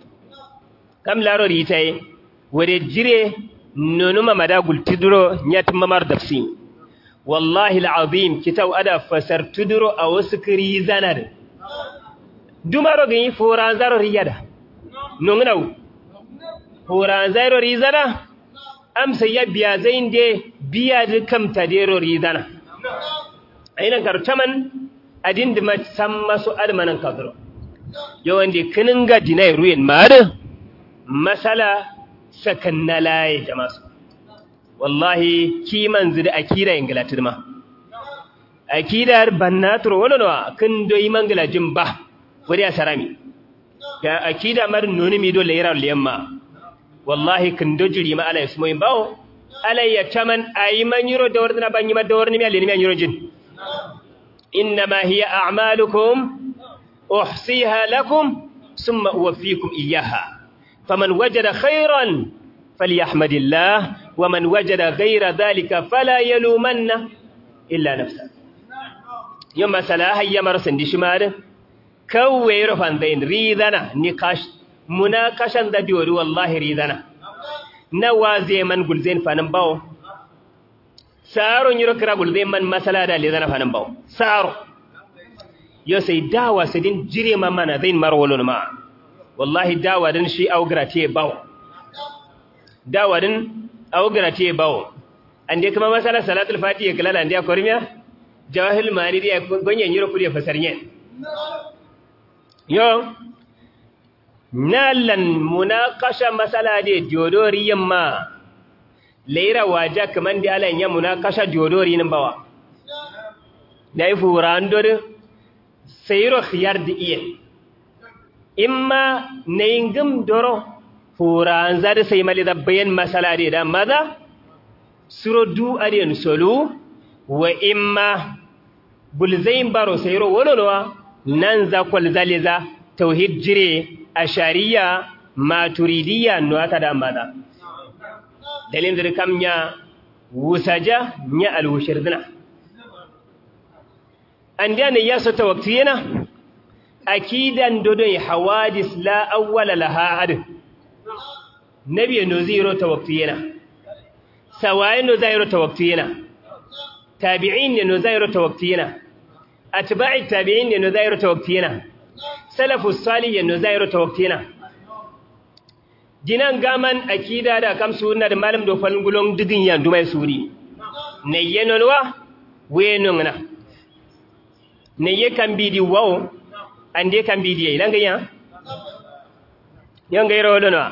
Speaker 2: كم لارو ريتاي وري جيري نونو ما مدا غول تدرو نيات ممار دبسي والله العظيم كتاو أدا فسر تدرو أو سكري زند دمارو غني فوران زارو ريادا نونغناو فوران زارو ريزانا أمس يبيا زين دي بيا كم تديرو ريزانا أين كرتمن أدين دم تسمى سؤال من كذرو يو عندي كننجا ديناي روين مار مسألة سكننا لاي جماس wallahi kiman zida akida ingalatir ma akidar bannatro wala no kin do imangala jimba wari asarami ya akida mar noni mi do leira liyamma wallahi kin do jiri ma ala ismo imbawo ala ya taman ayman yiro do wordina banyi ma do worni mi alini mi yiro jin inma hiya a'malukum uhsiha lakum thumma uwaffikum iyyaha faman wajada khairan falyahmadillah ومن وجد غير ذلك فلا يلومن إلا نفسه يوم مسألة هي مرسن دي شمال كوير فاندين ريذنا نقاش مناقشا ذا ديور والله ريذنا نوازي من قل زين فاننباو سارو نيركرا قل زين من مسألة دا لذنا فاننباو سارو يوسي داوة سدين جري ممانا ذين مرولون ما والله داوة دن شي أو قراتي باو داوة دن aw garate bawo ande kuma masala salatul fatiha kala ande akormiya jawahil mani dia gonyen yiro kudi fasarnye yo nalan munaqasha masala de jodori yamma leira waja kaman di alan ya munaqasha jodori nin bawa dai furando de sayro khiyar di iye imma neyngum doro furan zade sai mali da bayan masala da maza suro du adiyan solu wa imma bulzain baro sayro wololwa nan za kwal zaliza tauhid jire ashariya maturidiyya no ata da maza dalin dir kamnya wusaja nya alwushirdina andiyana yaso tawaktiyena akidan dodon hawadis la awwala laha ad nabi no zero tawaktiyena sawaye no zero tawaktiyena tabi'in no zero tawaktiyena atba'i tabi'in no zero tawaktiyena salafus salih no zero tawaktiyena dinan gaman akida da kam sunna da malam do falngulong digin ya dumai suri ne yenolwa wenongna ne ye kan bidi wawo ande kan bidi yayi langa ya yanga yaro dono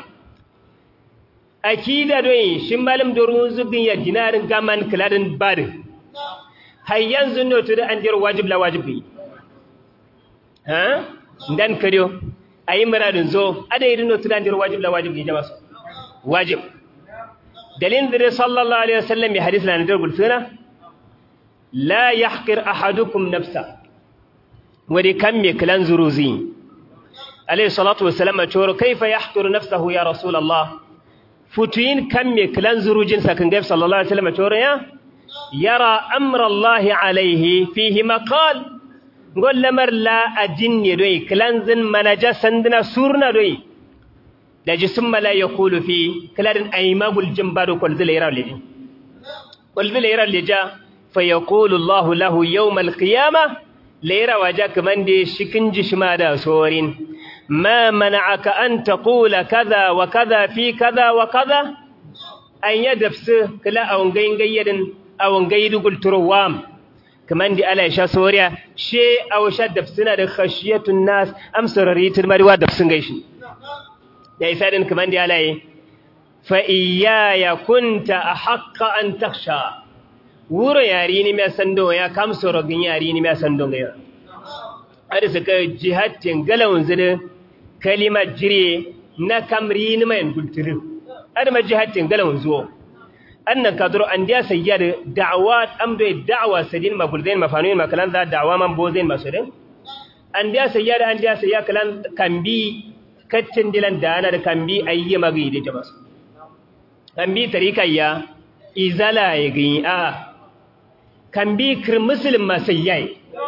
Speaker 2: akida doyi shin malam dorun zubin ya dinarin gaman kladin bad har yanzu no to da andir wajib la wajibi ha ndan kadiyo ayi muradin zo ada yi no to da andir wajib la wajibi jama'a wajib dalilin da sallallahu alaihi wasallam ya hadisi na da gulsuna la yahqir ahadukum nafsa wadi kam me klan zuruzi عليه الصلاة والسلام أشور كيف يحقر نفسه يا رسول الله فتين كم يكلن زروجين سكن جيب صلى الله عليه وسلم أشور يا يرى أمر الله عليه فيه مقال قل لمر لا أجن يدوي كلنزن منجا سندنا سورنا دوي لا جسم لا يقول فيه كلارن أيماب الجنبار كل ذي ليرا لجي كل ذي ليرا لجا فيقول الله له يوم القيامة ليرا وجاك من دي شكنج شمادا سورين ما منعك أن تقول كذا وكذا في كذا وكذا أن يدفس كلا أو نجين جيدا أو نجيد قلت روام كمان دي على إشاء سوريا شيء أو شاد دفسنا خشية الناس أمسر ريت المروى دفسن جيشن يا إسرائيل كمان دي على فإياي كنت أحق أن تخشى ورا ياريني ما سندو يا كم سورة ياريني ما سندو يا هذا سك جهاد تنقلون زده كلمة جري نكمرين ما ينقول ترى هذا ما جهاد تنقلون زو أن كدر أنديا سيادة دعوات أمر الدعوة سدين ما بردين ما فانين ما كلام ذا دعوة ما بوزين ما سدين أنديا سيادة أنديا سيادة كلام كم بي كتشن دلنا دانا كم بي أي ما غير جماس كم بي طريقة يا إزالة يجي آه كم بي كرمسلم ما سياي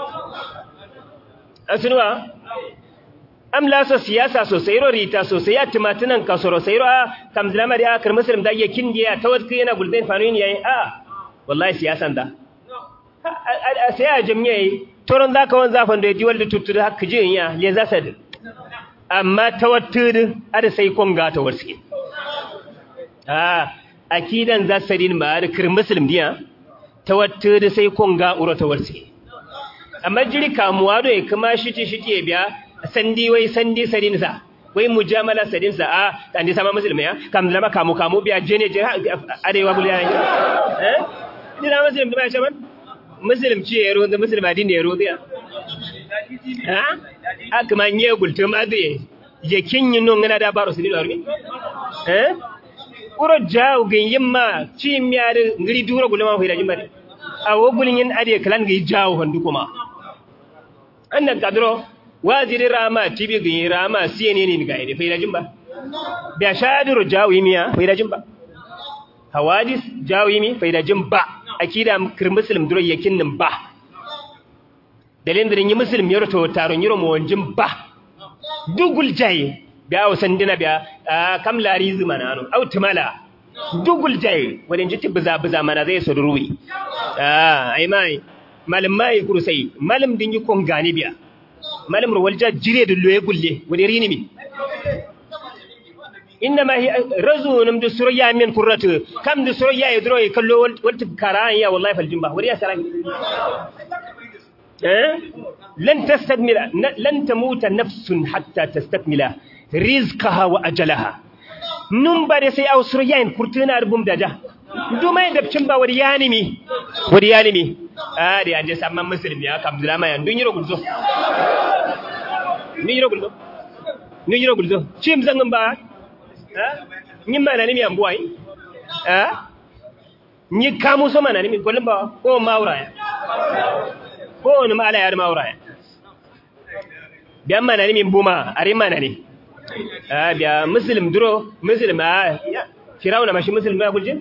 Speaker 2: أسنوا am lasa siyasa sosai ro rita sosai ya timatinan kasoro sai ro kam zalama da akar muslim da yake kindiya tawadki yana guldain fanuin yayi a wallahi siyasan da sai a jami'ai toron zaka wan zafan da ji walda tuttu da hakka jin ya le za sad amma tawattud ada sai konga ta warsi a akidan za sadin ma da kir muslim diya tawattud sai konga uro ta warsi amma jiri kamuwa do kuma shiti shiti biya sandi wai sandi sadinsa wai mujamala sadinsa a tandi sama musulmi ya kam lama kamu kamu biya jene je arewa buliya eh dina muslim da ba man muslim ce yaro da musulma din ne yaro dia ha akma nye gultum adi je kinyin non ngana da baro sidin armi eh uro jaw gin yimma ci miyar ngiri duro gulma ho da jimbari awo gulin yin ade kalan gi jaw hondu kuma annan kadro waziri rama tibi gin rama siyene ne ga ide faida jimba biya shadiru jawimiya faida jimba hawadis jawimi faida jimba akida kir muslim duro yakin nin ba dalin da ni muslim yaro to taron yaro mo wanjin ba dugul jaye biya wasandina biya kam larizu manano autumala dugul jaye wadin jiti biza biza mana zai so ruwi ah ai mai malam mai kurusai malam din yi kon gani biya malam rawalja jire da loye gulle wani rini mi inma hi razunum da surya min kurratu kam da surya ya dro kallo walta karan ya wallahi fal jimba wari ya saran eh lan tastakmila lan tamuta nafsun hatta tastakmila rizqaha wa ajalaha num bare sai au surya in kurtuna rubum daja dumai da cimba wari yani mi wari yani mi ah da anje samman musulmi ya kam zulama ya dun yiro gulzo ni yiro gulzo ni yiro gulzo cim zangin ba ha ni mana ni mi ambuai ha ni kamu so mana ni mi golin ba ko maura ya ko ni mala ya maura ya biyan mana ni mi buma ari mana ni ah biya muslim duro muslim ah firawna mashi muslim ba guljin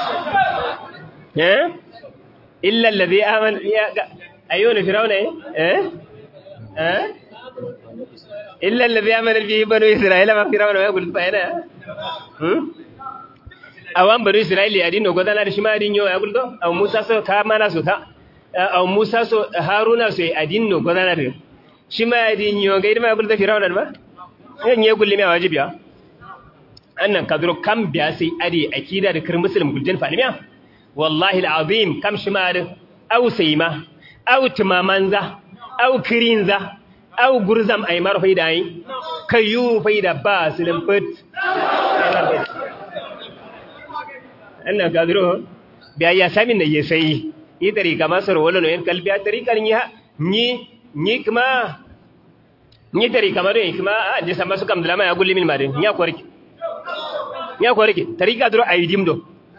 Speaker 2: eh illa alladhi amana ya ayuna firawna eh eh illa alladhi amana bi banu isra'ila ma firawna ba gul bayana hmm awan banu isra'ila ya dino godana da shi ma dinyo ya guldo aw musa so ka mana so ta aw musa so haruna so adinno godana da shi ma dinyo ga idima guldo firawna ba yan ye gulli me wajibiya annan kadro kam biya sai ari akida da kir muslim guljin falimiya wallahi alazim kam shimar aw sayma aw tumamanza au kirinza au gurzam ay mar faida yi kayu faida ba silin fit anna gadro biya ya samin ne yesai yi tarika masar wala no en kalbiya tarika ni ni ni kuma ni tarika mare kuma anje samba su kam dalama ya gulli min mare nya korki nya korki tarika dro aidim do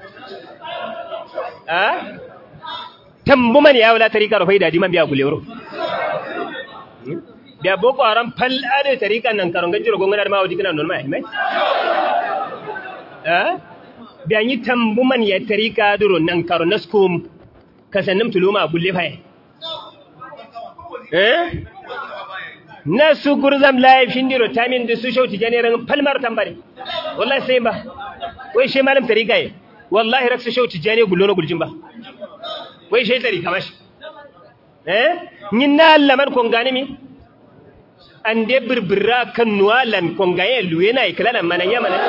Speaker 2: a tambu man ya wala tarika ro faida diman biya gulewro biya boko haram fal ade tarika nan karon gajiro gongana ma wadi kana non mai mai a biya ni tambu man ya tarika duro nan karon naskum kasannim tuluma gulle fa eh nasu gurzam live shindiro tamin da su shauti janeran falmar tambare wallahi sai ba wai she malam tarika yi wallahi raksu shauti jane gullo no guljin ba wai she tarika mashi eh nyinna laman kon gani mi ande birbira kan nuwalan kon gaye luwena iklana mananya mananya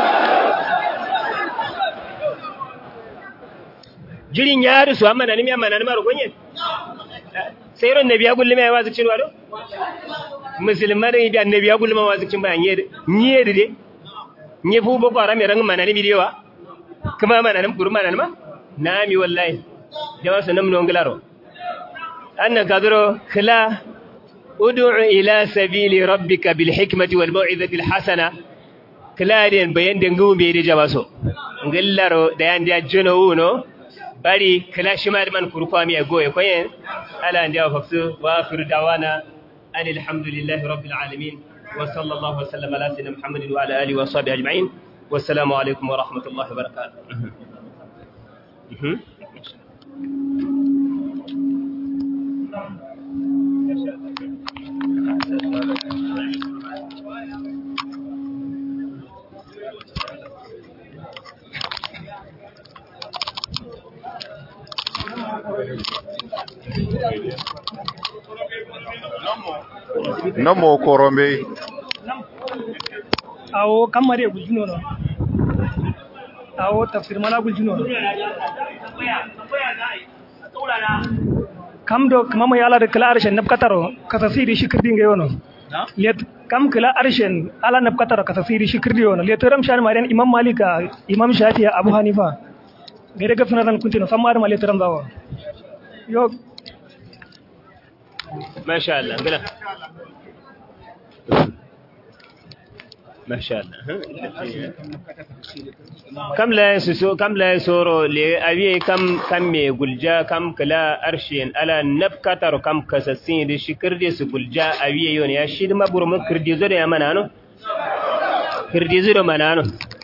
Speaker 2: jirin yaro su amma nan mi amma nan maro gonye sai ron nabiya gulle mai wazi cin wado musulman da bi annabiya gulle mai wazi cin ba nyede nyede de nye fu boko haram ran manani bidewa kuma mananin gurma nan ma nami wallahi jawa sanam no nglaro anna kadro khala ud'u ila sabili rabbika bil hikmati wal mau'izati al hasana khala den bayan den gumbe de jawaso ngallaro da yandi ajjono uno bari kala shi ma man kurfa mi goye koyen ala ndiya faksu wa akhir dawana anil hamdulillahi rabbil alamin wa sallallahu wa sallam ala sayyidina muhammadin wa ala alihi wa sahbihi ajma'in wassalamu alaikum wa rahmatullahi wa barakatuh
Speaker 3: namo korombe
Speaker 4: awo kamare guljino no awo tafsir mala guljino no kam do kamama yala de kala arshen nabkataro kasasiri shikirdi ngayono let kam kala arshen ala nabkataro kasasiri shikirdi yono let ram shan marian imam malika imam shafi abu hanifa gere gafna ran kuntino samar male taram dawo yo
Speaker 2: ما شاء الله بلا ما شاء الله كم لا يسو كم لا يسورو لأبي كم كم يقولجا كم كلا أرشين على نبكتر كم كسسين دي شكر دي سقولجا أبي يوني أشيد ما برو من كردي زود يا منانو كردي زود منانو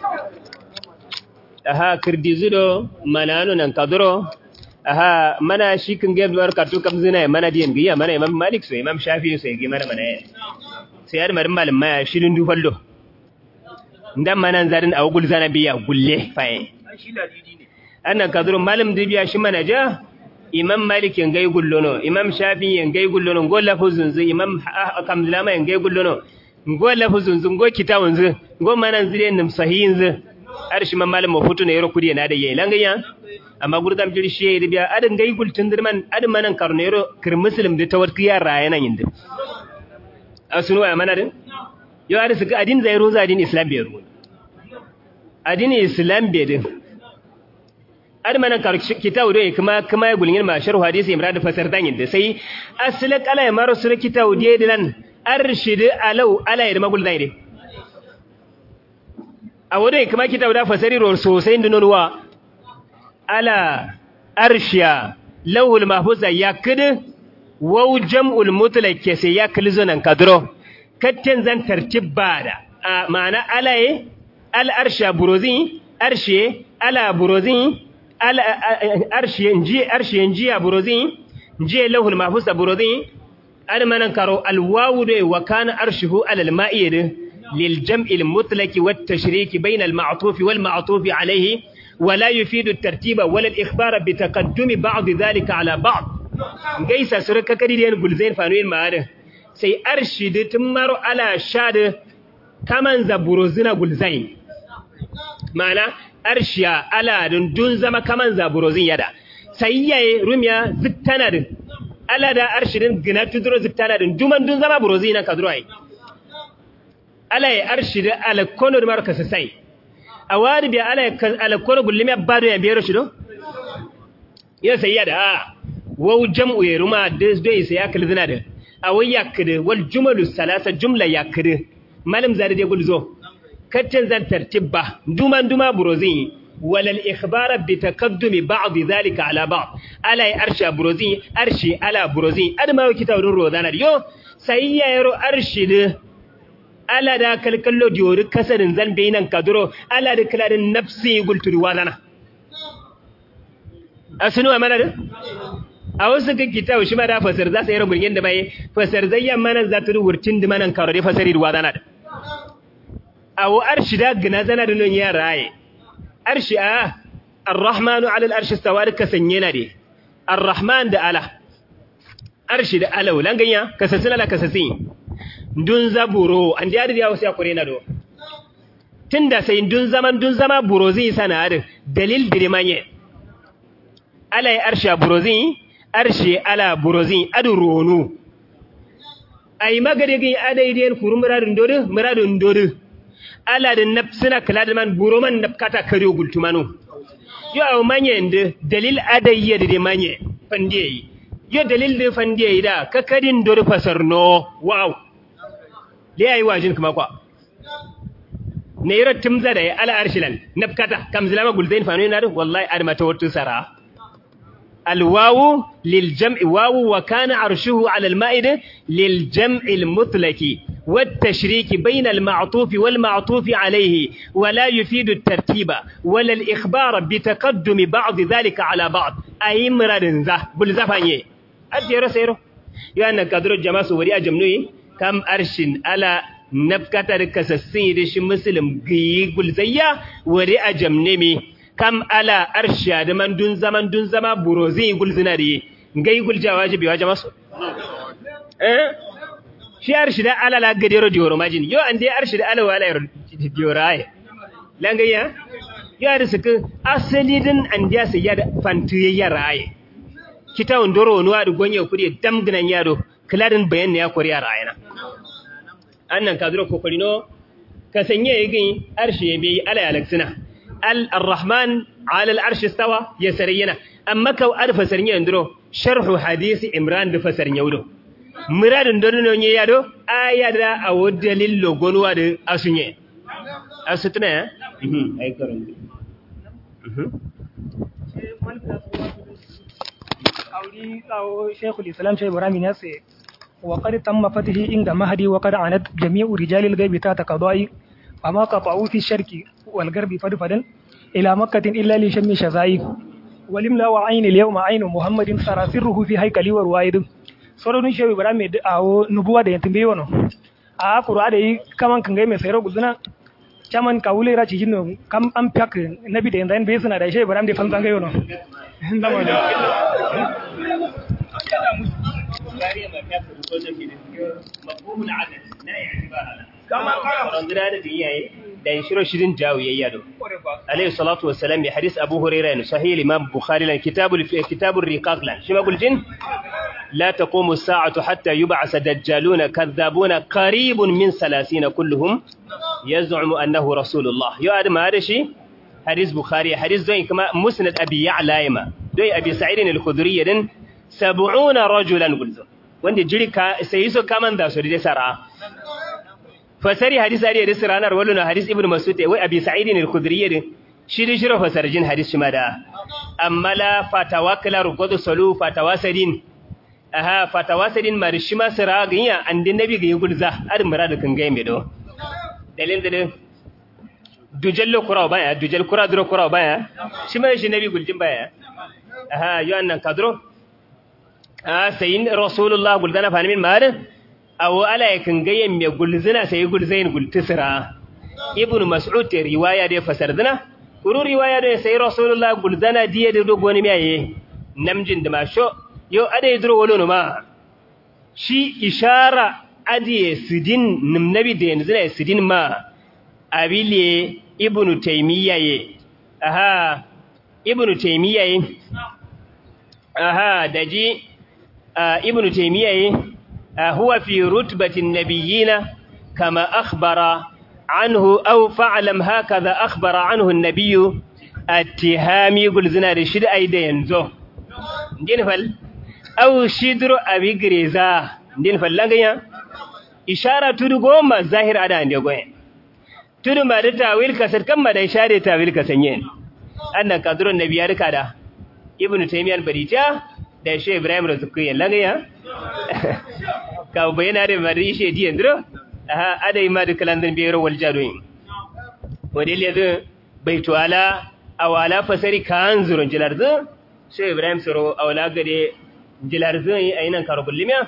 Speaker 2: أها كردي زود منانو ننكدرو aha mana shi kan ga duwar kartu kam zina mana diyan giya mana imam malik so imam shafi so gi mana mana sai yar marin malam ma shirin du fallo ndan manan zarin aw gul zana biya gulle fae shi ladidi ne annan kaduru malam dibiya shi mana ja imam malik yan gai gullono imam shafi yan gai gullono golla fuzun zu imam kam lama yan gai gullono golla fuzun zu go kitawun zu go manan zire nim sahihin zu arshi man malam mafutu ne yaro kudi na da yayi langanya amma gurdam jiri shi da biya adan gai gultin dirman adan manan karnero kir muslim da tawakkiya rayana yinde asunu ya manadin yo ada suka adin zai roza adin islam bai ruwa adin islam bai din adan manan kar kitabu dai kuma kuma ya gulin ma sharh hadisi imran da fasar dan yinde sai asla kala ya maro sura kitabu dai dinan arshid alau ala ya magul dai a wadai kuma kitabu da fasari ro sosai dinonwa ala arshiya lawul mahfuza ya kidi waw jam'ul mutlaq ke sai ya kilzo nan kadro katten zan tartib bada ma'ana alaye al arsha buruzin arshe ala buruzin al arshe inji arshe inji ya buruzin inji lawul mahfuza buruzin al manan karo al wawu de wa kana arshuhu ala al ma'id lil jam'il mutlaq wat tashrik bayna al ma'tuf wal ma'tuf alayhi ولا يفيد الترتيب ولا الإخبار بتقدم بعض ذلك على بعض جيسا سرك كديدين غلزين فانوين معاده سي أرشد تمر على شاد كمان زبروزنا غلزين معنى أرشيا على دون زما كمان زبروزين يدا سيئة رميا زتنا ala da arshidin gina tuduro ziktana din duman dun zama burozi nan kaduro ai ala ya arshida ala kono da marka sai awari bi ala ala kono gullimi abado ya biyar shido ya sayyada wa jam'u yaruma des dai sai ya kalzina da awai yakide wal jumalu salasa jumla yakide malam zari dai gulzo kaccen zan tartibba duman duma burozi walal ikhbara bi taqaddumi ba'd dhalika ala ba'd ala arsha burozi arshi ala burozi adama kitabun rozana yo sai ya yaro arshid ala da kalkallo diori kasarin zan bainan kaduro ala da kaladin nafsi gulturi wadana asunu amana da a wasu kan kitabu shi ma da fasar za su yi rubugin da mai fasar zayyan manan za ta wurcin da manan karo da fasari wadana da awo arshi da gina zana da non ya raye arshi a arrahmanu ala al-arshi istawa ka sanye na de arrahman da ala arshi da ala wulan ganya kasasin ala kasasin dun zaburo an da yadda wasu ya kure na do tunda sai dun zaman dun zama burozi sana da dalil dirmanye ala ya arshi burozi arshi ala burozi adu ronu ai magadegi adaidiyan kurun muradun dodu muradun dodu ala da nafsina kala da man buroman nafkata kare gultumanu yo aw manye inde dalil adayya de manye fandiyi yo dalil de fandiyi da kakadin dodu fasarno wow le ayi wajin kuma kwa ne yira timza da ala arshilan nafkata kam zalama guldain fanu na wallahi adama tawattu sara الواو للجمع واو وكان عرشه على المائدة للجمع المطلق والتشريك بين المعطوف والمعطوف عليه ولا يفيد الترتيب ولا الإخبار بتقدم بعض ذلك على بعض أي مراد ذا بلزفاني أدي رسيرو يعني قدر الجماس وريا جمنوي كم أرشن على نبكة ركسسين رش مسلم قيقل زيا وريا جمنمي kam ala arsha da man dun zaman dun zama burozi gul zinari ngai gul jawaji bi waje maso eh shi arshi da ala la gadero dioro majin yo ande arshi da ala wala dioraye langaya yo ar suka asali din andiya sai ya da fantuye yaraye kitawun doro nuwa da gonye kudi damgnan yado kladin bayan ne ya koriya rayana annan kaduro kokorino ka sanye yigin arshi ya bi ala alaksina الرحمن على العرش استوى يسرينا أما كو ألف سرنيا ندرو شرح حديث إمران بفسرنيا ودو مراد ندرو نيادو آية دا أو دليل لغونوا دو أسنيا أستنا أي كرم
Speaker 4: أو شيخ الإسلام شيخ إبراهيم ناسي وقد تم فتحه عند مهدي وقد عنت جميع رجال الغيب تحت قضائي وما قطعوا في الشرك والغرب فدفدا إلى مكة إلا لشم شزائي ولملا وعين اليوم عين محمد سرى سره في هيكل وروايد سورون شيخ إبراهيم أو نبوة دين تنبيونه a furu da yi kaman kan gai mai sayar guzuna caman kawule ra cikin kam an fiyak nabi da yanzu bai suna da shi Ibrahim da fanzan gai wannan ndama da
Speaker 2: kama kara da diyaye da shiro shirin jawiyayya do alayhi salatu wassalam bi hadith abu hurairah sahih imam bukhari lan kitabul kitabur riqaq lan shi magul jin لا تقوم الساعة حتى يبعث دجالون كذابون قريب من ثلاثين كلهم يزعم أنه رسول الله يا آدم هذا شيء حديث بخاري حديث زين كما مسند أبي يعلى يما دوي أبي سعيد الخدري دن سبعون رجلا قلت وانت جري كا سيسو كمان ذا سوري سرعة فسري حديث هذه السرانة ولنا حديث ابن مسعود وأبي سعيد الخدري دن شيري شرف فسرجين حديث شمادا أما لا فتوكل ركض صلو فتواسدين aha fatawasadin marishima sira ganya andin nabi ga yugulza ad murad kan ga yembe do dalil da dujallo qura baya dujal qura dro qura baya shima shi nabi guljin baya aha yo annan kadro ah sayin rasulullah guldana fa min mar aw ala kan ga yembe gulzina sai gulzain gultisra ibnu mas'ud riwaya da fasardina kuru riwaya da sai rasulullah guldana diye da dogoni miyaye namjin da masho yo ade duro wolo ma shi ishara ade sidin nabi da yanzu ne sidin ma abile ibnu taymiya ye aha ibnu taymiya ye aha daji ibnu taymiyyah huwa fi rutbatin nabiyina kama akhbara anhu aw fa'lam hakaza akhbara anhu an-nabiy at-tihami gul zina da shida ai da yanzu din fal aw shidru abi greza din fal langanya ishara tudu goma zahir ada ande goyen tudu ma da tawil kasar kan ma da ishare tawil kasanye annan kadrun nabiya rika da ibnu taymiyyah barita da shi ibrahim razukiyan langanya ka bayana da mari shi di andro aha adai ma da kalandan biyar wal jadoin wadil yadu baitu ala awala fasari kan zurun jilarzu shi ibrahim suro awala gade jilarzu ayinan karbullimiya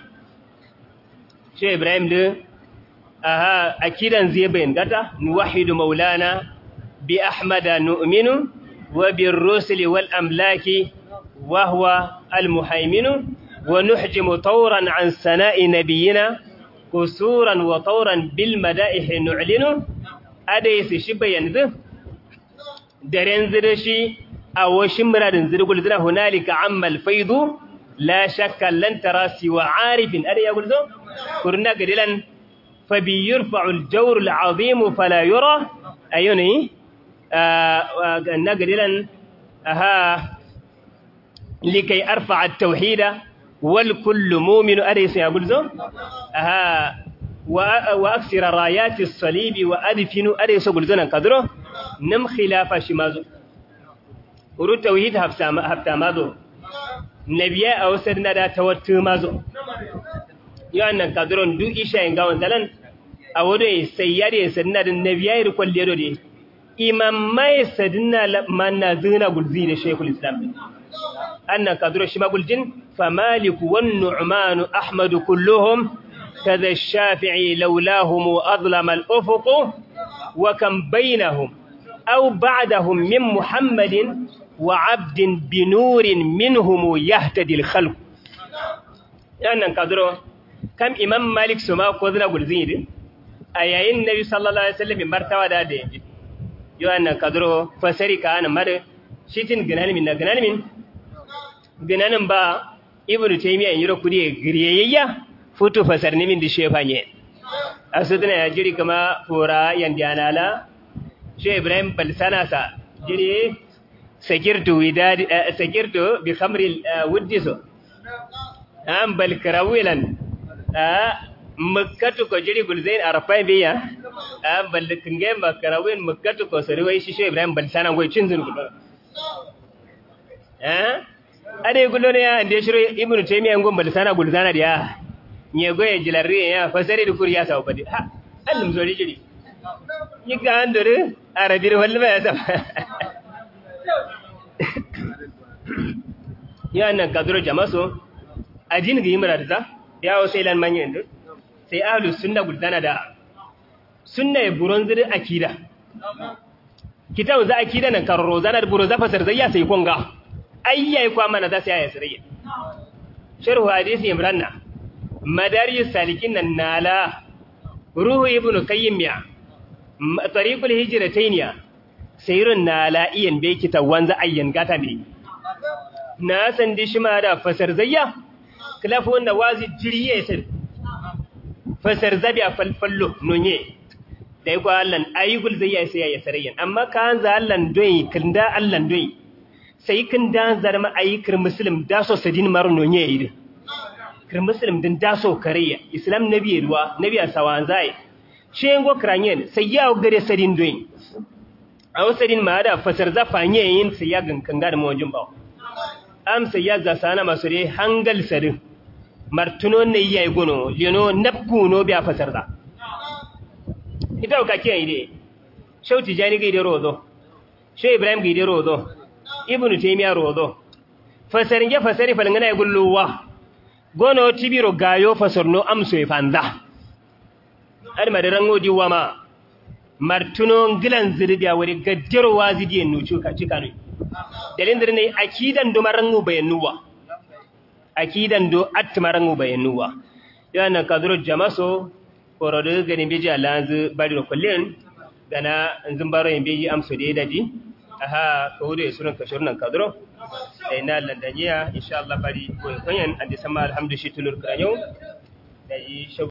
Speaker 2: shi ibrahim de aha akidan zai bayin gata nuwahidu maulana bi ahmada nu'minu wa bir rusuli wal amlaki wa huwa al muhaiminu wa nuhjimu tawran an sana'i nabiyina kusuran wa tawran bil mada'ihi nu'linu adai su shi bayanzu daren zirashi a washin muradin zirgul zira hunalika ammal faidu la shakka lan tara siwa arifin adai ya gulzo kurna gadilan fa bi yurfa'u al jawr al azim fala yura ayuni na gadilan aha likai arfa at tauhida wal kullu mu'min adai sai ya gulzo aha wa aksira rayati as salibi wa adfinu adai sai gulzanan kadro nam khilafa shi mazo uru tauhid hafta hafta mazo nabiya a wasar na da tawattu mazo yannan kadron du isha in gawon zalan a wado sayyade sanna da nabiya ir kwalle do de imam mai sadina manna zina gulzi da shaykhul islam annan kadro shi maguljin famalik wan nu'man ahmad kulluhum kadha ash-shafi'i lawlahum adlama al-ufuq wa kam bainahum أو بعدهم من محمد وعبد بنور منهم يهتدي الخلق يعني نقدروا كم إمام مالك سما قدنا قلزين أيين النبي صلى الله عليه وسلم مرتبة دادي يعني نقدروا فسري كان مر شيتين جنان من جنان من جنان با ابن تيمية يرو كودي غريية فوتو فسرني من دشيفانية أصدقنا يجري كما فورا ينديانا shi ibrahim balsana sa jiri sakirtu widad sakirtu bi khamri wuddiso am bal karawilan makkatu ko jiri gulzain arfai biya am bal kinge ma karawin makkatu ko sarwai shi shi ibrahim balsana goy cin zun gulo eh ade gulo ne ya ande shiro ibnu taymiya ngon balsana gulzana dia nye goye jilarri ya fasari du kuriya sa obadi ha annum zori jiri yiga andore arabir walba ya sam ya nan kadro jamaso ajin gi imrarza ya o sai lan manyen sai ahlus sunna guldana da sunna e buronzir akida kitabu za akida nan karro zana da buroza fasar zai ya sai konga ayyai kwa mana za sai ya sirri sharh hadisi imranna madarij salikin nan nala ruhu ibnu qayyim ya tariqul hijratayniya sayrun nala'iyan bai kita wanza ayyan gata ne na san di shi ma da fasar zayya kilafo na wazi jiriye sir fasar zabiya falfallo nonye dai ko Allah ayigul zayya sai ya sarayyan amma kan za Allah doyi kinda Allah doyi sai kinda zarma ayikir muslim da so sadin mar nonye yi kir muslim din da so kariya islam nabi ruwa nabi sawan zai shengo kranyen sai ya gare sadin doyin a wasadin ma da fasar zafanye yin sai ya gankanga da mawajin bawo am sai ya zasana masu dai hangal sadin martuno ne yayi gono leno nabku no biya fasar da ita ka kiyan ide shauti jani gaide rozo shay ibrahim gaide rozo ibnu taymiya rozo fasarin ya fasari falngana ya gulluwa gono tibiro gayo fasarno amso e fanda ar madarango diwama martuno ngilan zirbiya wari gaddero wazidi en nucu ka cikanu dalin dirne akidan do marango bayanuwa akidan do atmarango bayanuwa yana kadro jamaso korodo gani beji alanzu bari kollen gana zumbaro en beji amso de daji aha ko wude sunan ka shurnan kadro dai na landaniya insha Allah bari ko kunyan andi sama alhamdulillah tulur kanyo dai